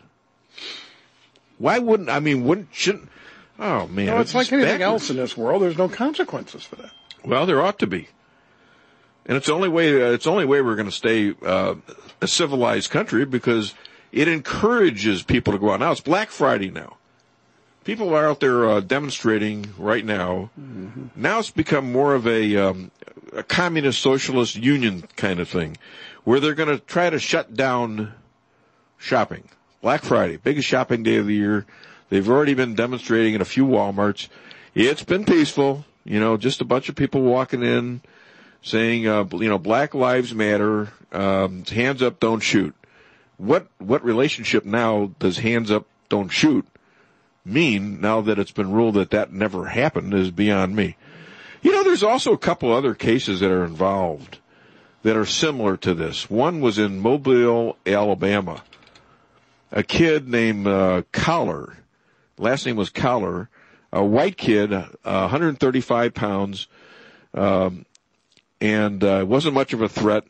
Why wouldn't, I mean, wouldn't, shouldn't, oh man. No, it's, it's like anything backwards. else in this world. There's no consequences for that. Well, there ought to be. And it's the only way, uh, it's the only way we're going to stay uh, a civilized country, because it encourages people to go out. Now it's Black Friday now. People are out there uh, demonstrating right now. Mm-hmm. Now it's become more of a, um, a communist socialist union kind of thing, where they're going to try to shut down shopping. Black Friday, biggest shopping day of the year. They've already been demonstrating in a few Walmarts. It's been peaceful. You know, just a bunch of people walking in saying, uh, you know, Black Lives Matter, um, hands up, don't shoot. What, what relationship now does hands up, don't shoot mean now that it's been ruled that that never happened is beyond me. You know, there's also a couple other cases that are involved that are similar to this. One was in Mobile, Alabama. A kid named uh, Collar, last name was Collar, a white kid, uh, one hundred thirty-five pounds, um, and uh, wasn't much of a threat.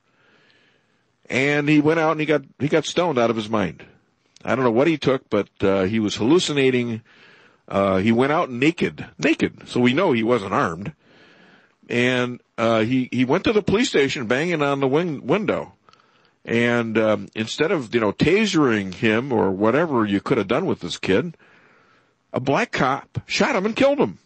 And he went out and he got he got stoned out of his mind. I don't know what he took, but uh, he was hallucinating. Uh, he went out naked, naked, so we know he wasn't armed. And uh, he he went to the police station, banging on the wing, window. And um, instead of you know tasering him or whatever you could have done with this kid, a black cop shot him and killed him.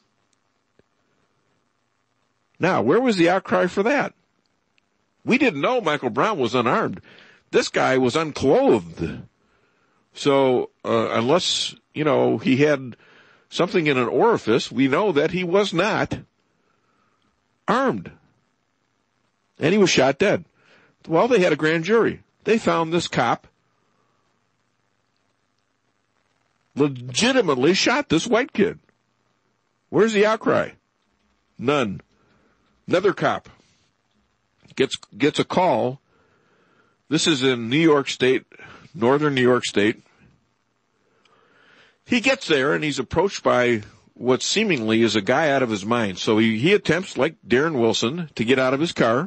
Now, where was the outcry for that? We didn't know Michael Brown was unarmed. This guy was unclothed. So uh, unless, you know, he had something in an orifice, we know that he was not armed. And he was shot dead. Well, they had a grand jury. They found this cop legitimately shot this white kid. Where's the outcry? None. Another cop gets gets a call. This is in New York State, northern New York State. He gets there and he's approached by what seemingly is a guy out of his mind. So he, he attempts, like Darren Wilson, to get out of his car.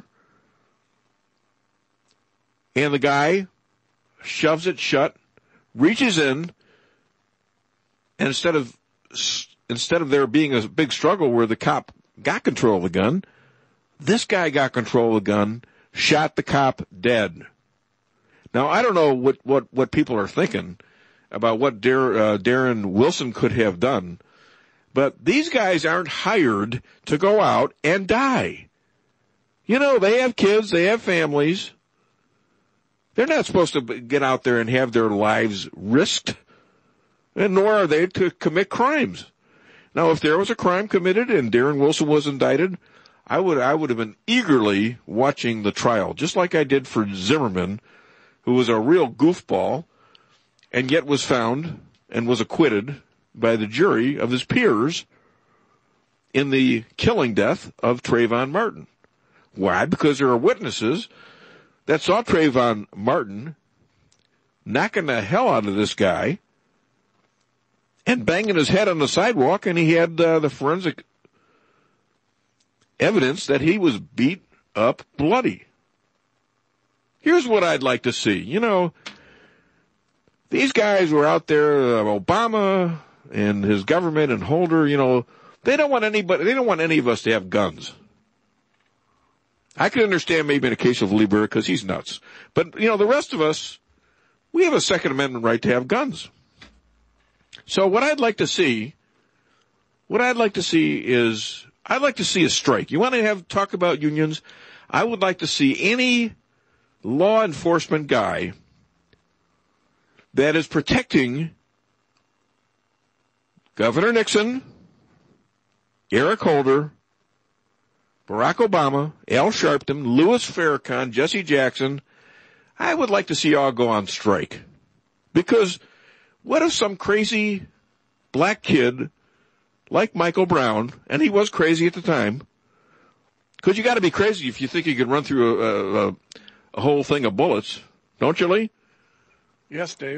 And the guy shoves it shut, reaches in, and instead of instead of there being a big struggle where the cop got control of the gun, this guy got control of the gun, shot the cop dead. Now, I don't know what, what, what people are thinking about what Dar, uh, Darren Wilson could have done, but these guys aren't hired to go out and die. You know, they have kids, they have families. They're not supposed to get out there and have their lives risked, and nor are they to commit crimes. Now, if there was a crime committed and Darren Wilson was indicted, I would I would have been eagerly watching the trial, just like I did for Zimmerman, who was a real goofball, and yet was found and was acquitted by the jury of his peers in the killing death of Trayvon Martin. Why? Because there are witnesses that saw Trayvon Martin knocking the hell out of this guy and banging his head on the sidewalk, and he had uh, the forensic evidence that he was beat up bloody. Here's what I'd like to see. You know, these guys were out there, uh, Obama and his government and Holder, you know, they don't want anybody, they don't want any of us to have guns. I can understand maybe in a case of Lieber because he's nuts. But, you know, the rest of us, we have a Second Amendment right to have guns. So what I'd like to see, what I'd like to see is, I'd like to see a strike. You want to have talk about unions? I would like to see any law enforcement guy that is protecting Governor Nixon, Eric Holder, Barack Obama, Al Sharpton, Louis Farrakhan, Jesse Jackson. I would like to see all go on strike. Because what if some crazy black kid like Michael Brown, and he was crazy at the time, because you got to be crazy if you think you can run through a, a, a whole thing of bullets, don't you, Lee? Yes, Dave.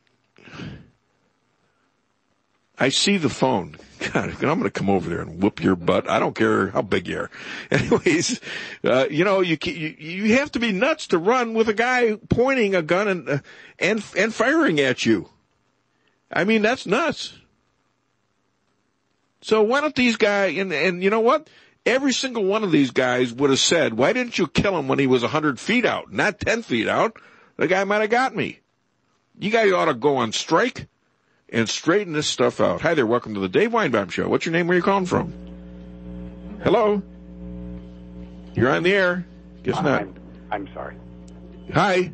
I see the phone. God, I'm going to come over there and whoop your butt. I don't care how big you are. Anyways, uh, you know, you, you you have to be nuts to run with a guy pointing a gun and uh, and and firing at you. I mean, that's nuts. So why don't these guys, and, and you know what? Every single one of these guys would have said, why didn't you kill him when he was one hundred feet out, not ten feet out? The guy might have got me. You guys ought to go on strike and straighten this stuff out. Hi there, welcome to the Dave Weinbaum Show. What's your name? Where are you calling from? Hello? You're on the air. Guess uh, not. I'm, I'm sorry. Hi.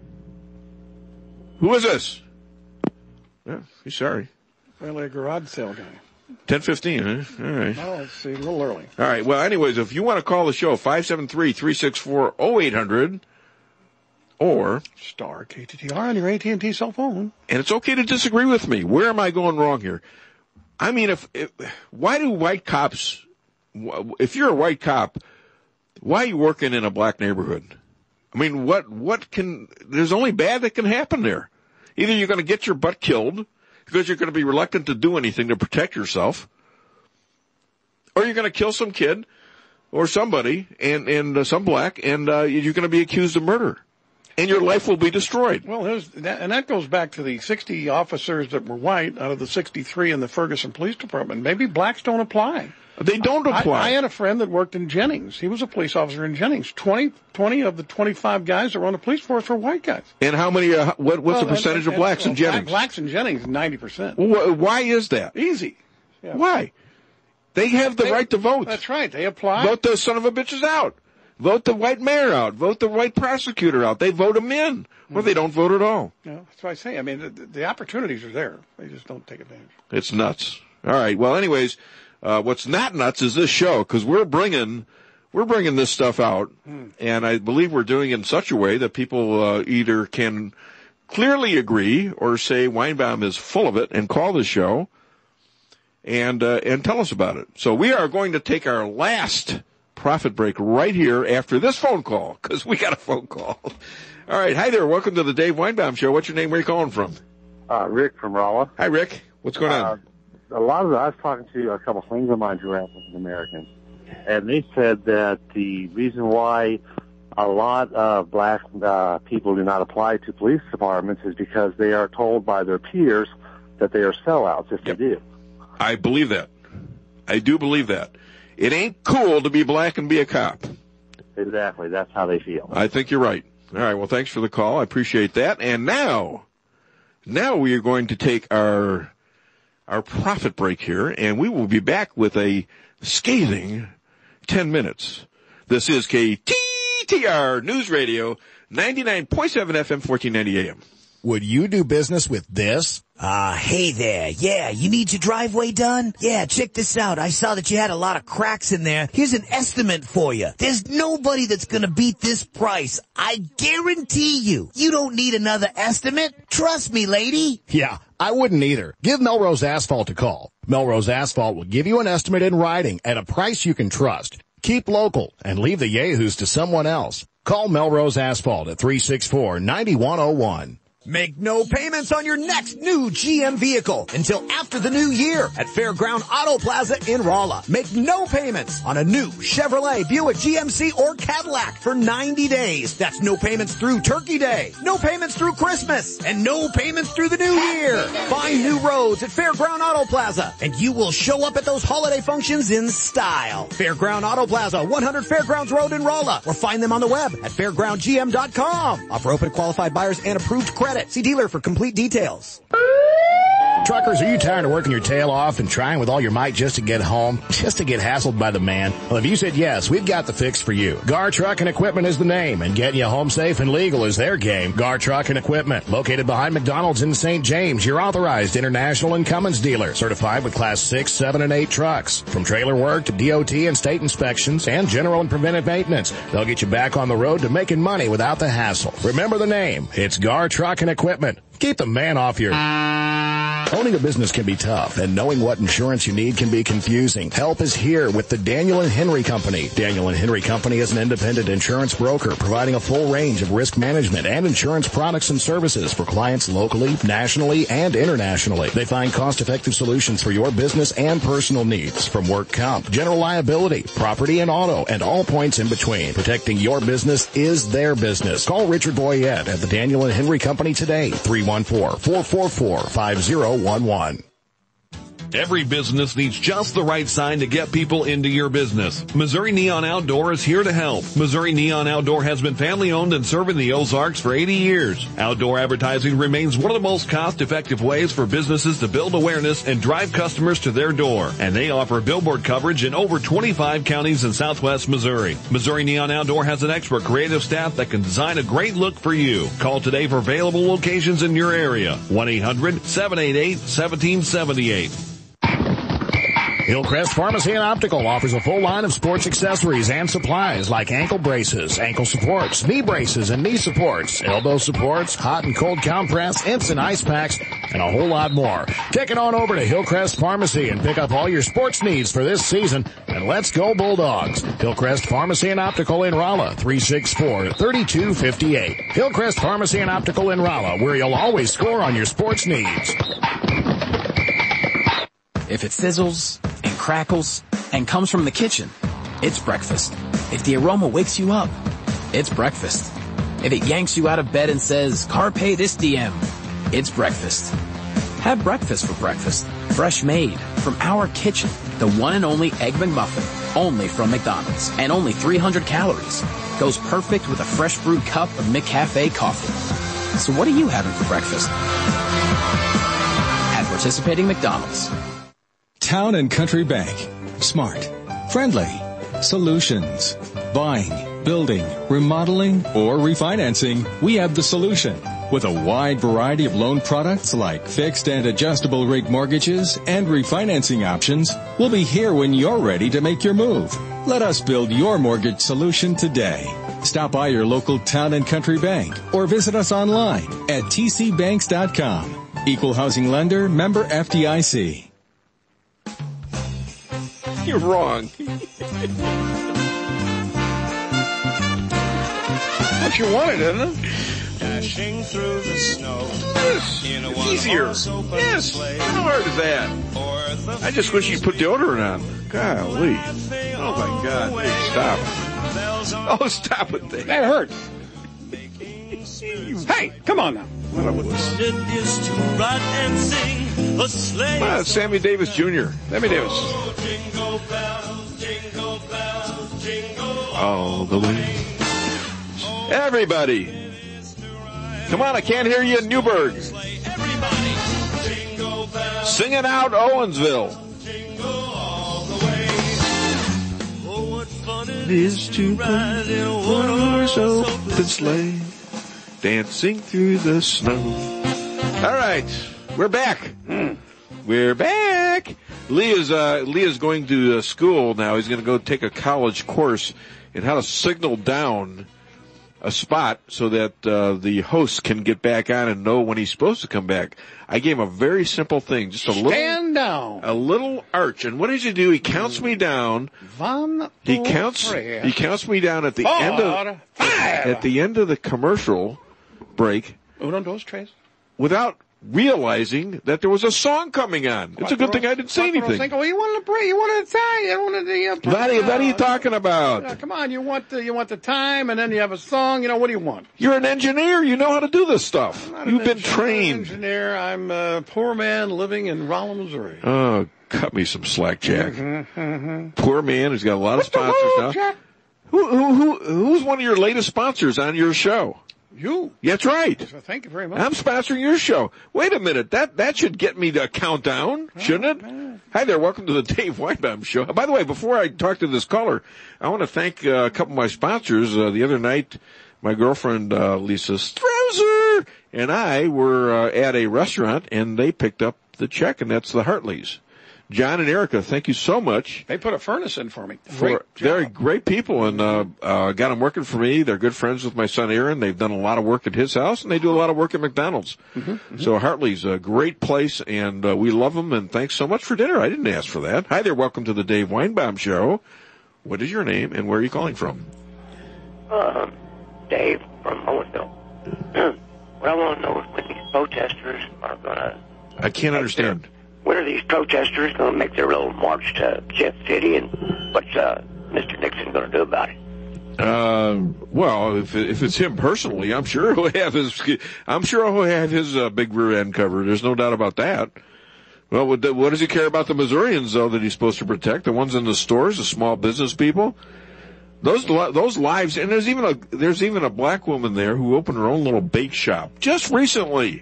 Who is this? Yeah, he's sorry. Finally a garage sale guy. ten fifteen, huh? All right. Oh, let's see, a little early. All right. Well, anyways, if you want to call the show, five seven three, three six four, oh eight hundred or star K T T R on your A T and T cell phone. And it's okay to disagree with me. Where am I going wrong here? I mean, if, if why do white cops, if you're a white cop, why are you working in a black neighborhood? I mean, what, what can, there's only bad that can happen there. Either you're going to get your butt killed because you're going to be reluctant to do anything to protect yourself, or you're going to kill some kid or somebody and, and uh, some black, and uh, you're going to be accused of murder. And your life will be destroyed. Well, there's that, and that goes back to the sixty officers that were white out of the sixty-three in the Ferguson Police Department. Maybe blacks don't apply. They don't apply. I, I had a friend that worked in Jennings. He was a police officer in Jennings. twenty, twenty of the twenty-five guys that were on the police force were white guys. And how many, uh, what, what's well, the percentage and, and, of blacks well, in Jennings? Blacks in Jennings, ninety percent. Well, why is that? Easy. Yeah. Why? They have the they, right to vote. That's right. They apply. Vote those son of a bitches out. Vote the white mayor out. Vote the white prosecutor out. They vote them in. Or they don't vote at all. Yeah, that's what I say. I mean, the, the opportunities are there. They just don't take advantage. It's nuts. All right. Well, anyways, uh, what's not nuts is this show, because we're bringing, we're bringing this stuff out, hmm. and I believe we're doing it in such a way that people uh, either can clearly agree or say Weinbaum is full of it and call the show and uh, and tell us about it. So we are going to take our last profit break right here after this phone call, because we got a phone call. All right. Hi there. Welcome to the Dave Weinbaum Show. What's your name? Where are you calling from? Uh, Rick from Rolla. Hi, Rick. What's going on? Uh, a lot of the, I was talking to a couple of friends of mine who are African Americans, and they said that the reason why a lot of black uh, people do not apply to police departments is because they are told by their peers that they are sellouts if yep. they do. I believe that. I do believe that. It ain't cool to be black and be a cop. Exactly. That's how they feel. I think you're right. All right. Well, thanks for the call. I appreciate that. And now, now we are going to take our, our profit break here, and we will be back with a scathing ten minutes. This is K T T R News Radio, ninety-nine point seven F M, fourteen ninety A M. Would you do business with this? Ah, uh, hey there. Yeah, you need your driveway done? Yeah, check this out. I saw that you had a lot of cracks in there. Here's an estimate for you. There's nobody that's gonna beat this price. I guarantee you. You don't need another estimate. Trust me, lady. Yeah, I wouldn't either. Give Melrose Asphalt a call. Melrose Asphalt will give you an estimate in writing at a price you can trust. Keep local and leave the yahoos to someone else. Call Melrose Asphalt at three six four, nine one oh one. Make no payments on your next new G M vehicle until after the new year at Fairground Auto Plaza in Rolla. Make no payments on a new Chevrolet, Buick, G M C, or Cadillac for ninety days. That's no payments through Turkey Day, no payments through Christmas, and no payments through the new year. Find new roads at Fairground Auto Plaza, and you will show up at those holiday functions in style. Fairground Auto Plaza, one hundred Fairgrounds Road in Rolla, or find them on the web at fairground g m dot com. Offer open to qualified buyers and approved credit. See dealer for complete details. Truckers, are you tired of working your tail off and trying with all your might just to get home? Just to get hassled by the man? Well, if you said yes, we've got the fix for you. Gar Truck and Equipment is the name, and getting you home safe and legal is their game. Gar Truck and Equipment, located behind McDonald's in Saint James, your authorized International and Cummins dealer, certified with Class six, seven, and eight trucks. From trailer work to D O T and state inspections and general and preventive maintenance, they'll get you back on the road to making money without the hassle. Remember the name. It's Gar Truck and Equipment. Keep the man off your... Owning a business can be tough, and knowing what insurance you need can be confusing. Help is here with the Daniel and Henry Company. Daniel and Henry Company is an independent insurance broker providing a full range of risk management and insurance products and services for clients locally, nationally, and internationally. They find cost-effective solutions for your business and personal needs, from work comp, general liability, property and auto, and all points in between. Protecting your business is their business. Call Richard Boyette at the Daniel and Henry Company today, three one four, four four four, five zero one one. Every business needs just the right sign to get people into your business. Missouri Neon Outdoor is here to help. Missouri Neon Outdoor has been family owned and serving the Ozarks for eighty years. Outdoor advertising remains one of the most cost-effective ways for businesses to build awareness and drive customers to their door. And they offer billboard coverage in over twenty-five counties in southwest Missouri. Missouri Neon Outdoor has an expert creative staff that can design a great look for you. Call today for available locations in your area. one eight hundred, seven eight eight, one seven seven eight. Hillcrest Pharmacy and Optical offers a full line of sports accessories and supplies like ankle braces, ankle supports, knee braces and knee supports, elbow supports, hot and cold compress, instant ice packs, and a whole lot more. Take it on over to Hillcrest Pharmacy and pick up all your sports needs for this season, and let's go Bulldogs. Hillcrest Pharmacy and Optical in Rolla, three six four, three two five eight. Hillcrest Pharmacy and Optical in Rolla, where you'll always score on your sports needs. If it sizzles and crackles and comes from the kitchen, it's breakfast. If the aroma wakes you up, it's breakfast. If it yanks you out of bed and says, "Carpe this D M," it's breakfast. Have breakfast for breakfast. Fresh made from our kitchen. The one and only Egg McMuffin. Only from McDonald's. And only three hundred calories. Goes perfect with a fresh brewed cup of McCafe coffee. So what are you having for breakfast? At participating McDonald's. Town and Country Bank. Smart. Friendly. Solutions. Buying, building, remodeling, or refinancing, we have the solution. With a wide variety of loan products like fixed and adjustable rate mortgages and refinancing options, we'll be here when you're ready to make your move. Let us build your mortgage solution today. Stop by your local Town and Country Bank or visit us online at t c banks dot com. Equal housing lender, member F D I C. You're wrong. What you wanted, isn't it? Dashing through the snow. Yes, it's easier. Yes, how hard is that? I just wish you'd put deodorant on. Golly. Oh, my God. Hey, stop. Oh, stop it. There. That hurts. Hey, come on now. What a wuss. It used to ride and sing a sleigh. Ah, Sammy Davis Junior Sammy Davis. Jingle bells, jingle bells, jingle all the way. Everybody. Come on, I can't hear you in Newburgh. Sing it out, Owensville. It is to ride in a one-horse open sleigh, dancing through the snow. All right, we're back. Mm. We're back. Lee is uh, Lee is going to uh, school now. He's going to go take a college course in how to signal down a spot so that uh, the host can get back on and know when he's supposed to come back. I gave him a very simple thing, just a little stand down, a little arch. And what does he do? He counts me down. One, he two, counts. three. He counts me down at the Four, end of five. at the end of the commercial break. Uno, dos, tres. Without realizing that there was a song coming on. It's a good thing I didn't say anything. Cinco. You wanted to pray. You wanted to tell. You wanted to. Uh, what, are you, what are you talking about? Uh, come on, you want the you want the time, and then you have a song. You know, what do you want? You're an engineer. You know how to do this stuff. You've been engineer, trained. I'm an engineer. I'm a poor man living in Rolla, Missouri. Oh, cut me some slack, Jack. Mm-hmm, mm-hmm. Poor man who's got a lot what of sponsors the now. Jack? Who, who, who, who's one of your latest sponsors on your show? You. That's right. So thank you very much. I'm sponsoring your show. Wait a minute. That that should get me to count down, shouldn't it? Oh, hi there. Welcome to the Dave Weinbaum Show. By the way, before I talk to this caller, I want to thank uh, a couple of my sponsors. Uh, the other night, my girlfriend, uh, Lisa Strouser, and I were uh, at a restaurant, and they picked up the check, and that's the Hartleys. John and Erica, thank you so much. They put a furnace in for me. For, they're great people, and uh, uh, got them working for me. They're good friends with my son Aaron. They've done a lot of work at his house, and they do a lot of work at McDonald's. Mm-hmm, mm-hmm. So Hartley's a great place, and uh, we love them, and thanks so much for dinner. I didn't ask for that. Hi there, welcome to the Dave Weinbaum Show. What is your name, and where are you calling from? Uh, Dave from Owensville. What I want to know is when these protesters are going to... I can't understand. Their, when are these protesters going to make their little march to Jeff City, and what's uh, Mister Nixon going to do about it? Uh, well, if if it's him personally, I'm sure he'll have his. I'm sure he'll have his uh, big rear end covered. There's no doubt about that. Well, what, what does he care about the Missourians though that he's supposed to protect? The ones in the stores, the small business people. Those those lives, and there's even a there's even a black woman there who opened her own little bake shop just recently.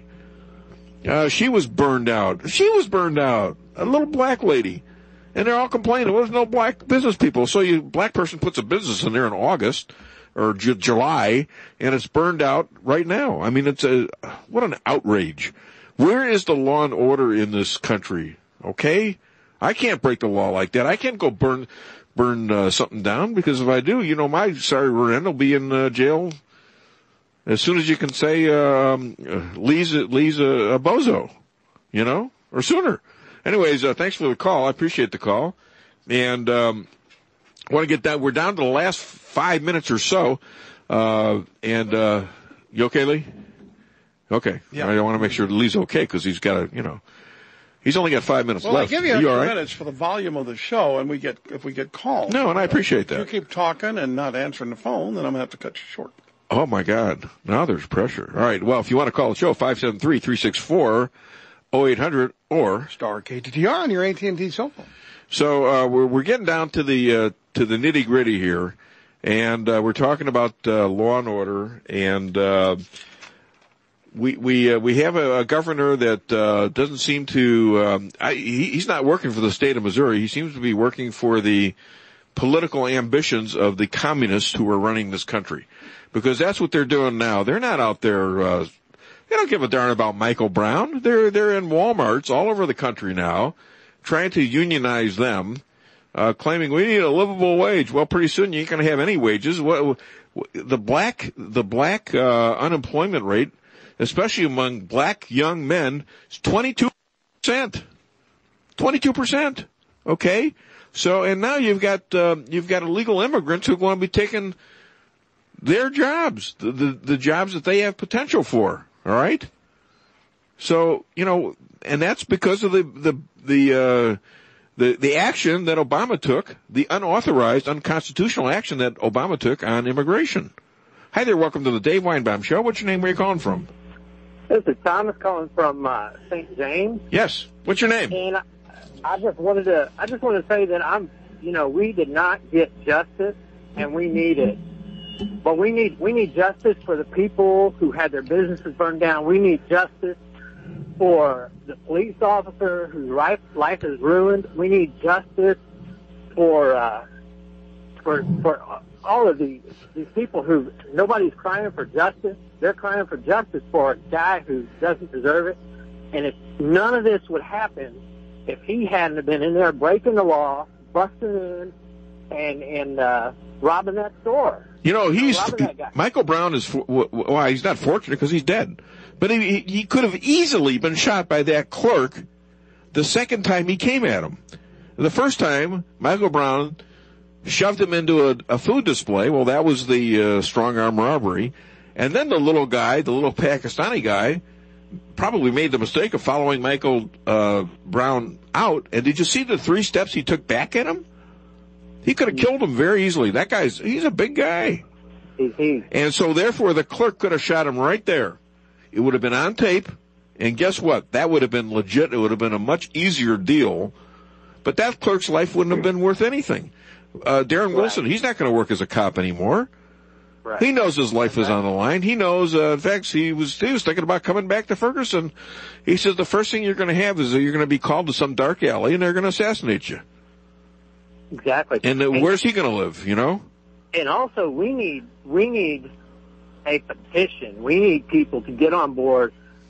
Uh, she was burned out. She was burned out. A little black lady. And they're all complaining. Well, there's no black business people. So you black person puts a business in there in August or J- July, and it's burned out right now. I mean, it's a, what an outrage. Where is the law and order in this country? Okay? I can't break the law like that. I can't go burn burn uh, something down, because if I do, you know, my sorry rear end will be in uh, jail as soon as you can say um, uh, Lee's, Lee's a, a bozo, you know, or sooner. Anyways, uh, thanks for the call. I appreciate the call. And um, I want to get that. We're down to the last five minutes or so. Uh, and uh, you okay, Lee? Okay. Yeah. I want to make sure Lee's okay, because he's got to, you know, he's only got five minutes well, left. I give you Are a you few all right? minutes for the volume of the show, and we get if we get calls. No, and I appreciate that. If you keep talking and not answering the phone, then I'm going to have to cut you short. Oh, my God. Now there's pressure. All right. Well, if you want to call the show, five seven three, three six four, oh eight hundred or star K T T R on your A T and T cell phone. So uh, we're we're getting down to the uh, to the nitty gritty here, and uh, we're talking about uh, law and order, and uh, we we uh, we have a, a governor that uh, doesn't seem to. Um, I, he, he's not working for the state of Missouri. He seems to be working for the political ambitions of the communists who are running this country, because that's what they're doing now. They're not out there. Uh, they don't give a darn about Michael Brown. They're they're in Walmarts all over the country now, trying to unionize them, uh, claiming we need a livable wage. Well, pretty soon you ain't going to have any wages. What, the black, the black, uh, unemployment rate, especially among black young men, is twenty-two percent. twenty-two percent. Okay? So, and now you've got, uh, you've got illegal immigrants who are going to be taking their jobs, the, the, the jobs that they have potential for. All right? So, you know, and that's because of the, the, the, uh, the, the action that Obama took, the unauthorized, unconstitutional action that Obama took on immigration. Hi there, welcome to the Dave Weinbaum Show. What's your name? Where are you calling from? This is Thomas calling from uh, Saint James. Yes. What's your name? And I, I just wanted to, I just want to say that I'm, you know, we did not get justice, and we need it. But we need, we need justice for the people who had their businesses burned down. We need justice for the police officer whose life, life is ruined. We need justice for, uh, for, for all of these, these people who, nobody's crying for justice. They're crying for justice for a guy who doesn't deserve it. And if none of this would happen, if he hadn't been in there breaking the law, busting in, and, and, uh, robbing that store. You know, he's, robbing that guy. Michael Brown is, well, he's not fortunate because he's dead. But he, he could have easily been shot by that clerk the second time he came at him. The first time, Michael Brown shoved him into a, a food display. Well, that was the uh, strong arm robbery. And then the little guy, the little Pakistani guy, probably made the mistake of following Michael uh, Brown out. And did you see the three steps he took back at him? He could have killed him very easily. That guy's, he's a big guy. And so therefore the clerk could have shot him right there. It would have been on tape. And guess what? That would have been legit. It would have been a much easier deal. But that clerk's life wouldn't have been worth anything. Uh, Darren Wilson, he's not going to work as a cop anymore. Right. He knows his life is on the line. He knows, uh, in fact, he was, he was thinking about coming back to Ferguson. He says the first thing you're going to have is that you're going to be called to some dark alley and they're going to assassinate you. Exactly. And uh, where's he going to live, you know? And also, we need we need a petition. We need people to get on board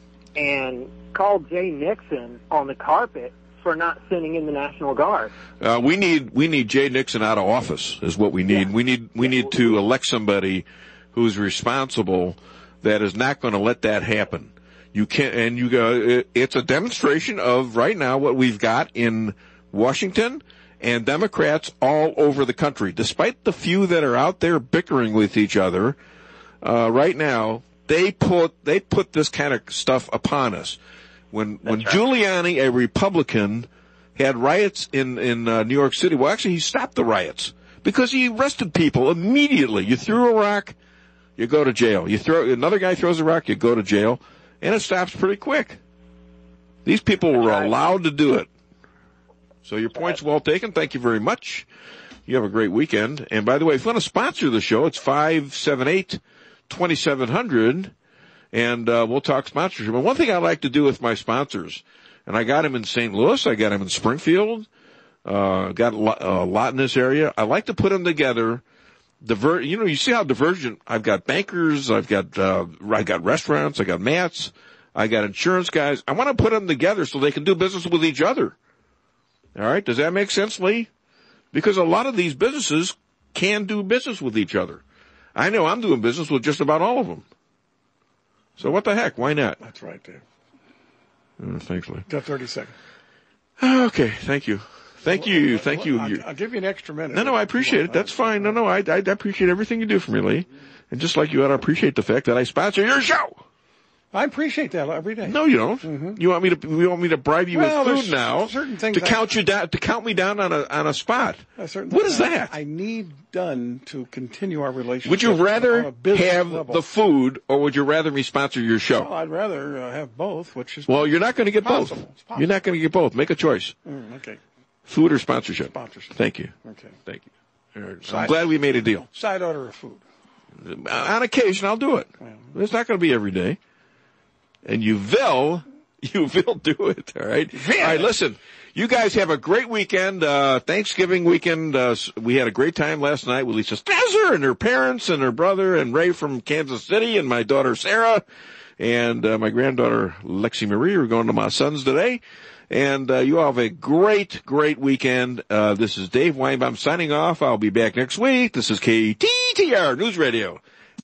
and call Jay Nixon on the carpet for not sending in the National Guard. Uh, we need we need Jay Nixon out of office is what we need. Yeah. We need we need to elect somebody who's responsible that is not going to let that happen. You can't, and you go. It, it's a demonstration of right now what we've got in Washington and Democrats all over the country. Despite the few that are out there bickering with each other, uh, right now, they put, they put this kind of stuff upon us. When, That's when right. Giuliani, a Republican, had riots in, in, uh, New York City, well, actually, he stopped the riots because he arrested people immediately. You threw a rock, you go to jail. You throw, another guy throws a rock, you go to jail, and it stops pretty quick. These people were allowed to do it. So your point's well taken. Thank you very much. You have a great weekend. And by the way, if you want to sponsor the show, it's five seven eight, two seven zero zero, and uh, we'll talk sponsorship. And one thing I like to do with my sponsors, and I got them in Saint Louis, I got them in Springfield, uh, got a lot, a lot in this area. I like to put them together. Diver- you know, you see how divergent. I've got bankers, I've got uh, I got restaurants, I got mats, I got insurance guys. I want to put them together so they can do business with each other. All right? Does that make sense, Lee? Because a lot of these businesses can do business with each other. I know I'm doing business with just about all of them. So what the heck? Why not? That's right, Dave. Uh, thanks, Lee. Got thirty seconds. Okay, thank you. Thank you, thank you. I'll, I'll give you an extra minute. No, no, I appreciate it. That's fine. No, no, I, I appreciate everything you do for me, Lee. And just like you ought to appreciate the fact that I sponsor your show. I appreciate that every day. No, you don't. Mm-hmm. You want me to? You want me to bribe you well, with food now certain things to count you down, to count me down on a on a spot? What is that? I need done to continue our relationship. Would you rather on a business have level. the food, or would you rather me sponsor your show? Well, I'd rather uh, have both, which is well, you're not going to get possible. both. It's possible. You're not going to get both. Make a choice. Mm, okay. Food or sponsorship? Sponsorship. Thank you. Okay. Thank you. Right. Side, I'm glad we made a deal. Side order of food. On occasion, I'll do it. Yeah. It's not going to be every day. And you will, you will do it, all right? All right, listen, you guys have a great weekend, uh, Thanksgiving weekend. Uh, we had a great time last night with Lisa Stazzer and her parents and her brother and Ray from Kansas City and my daughter Sarah and uh, my granddaughter Lexi Marie. We're going to my son's today. And uh, you all have a great, great weekend. Uh, this is Dave Weinbaum signing off. I'll be back next week. This is K T T R News Radio.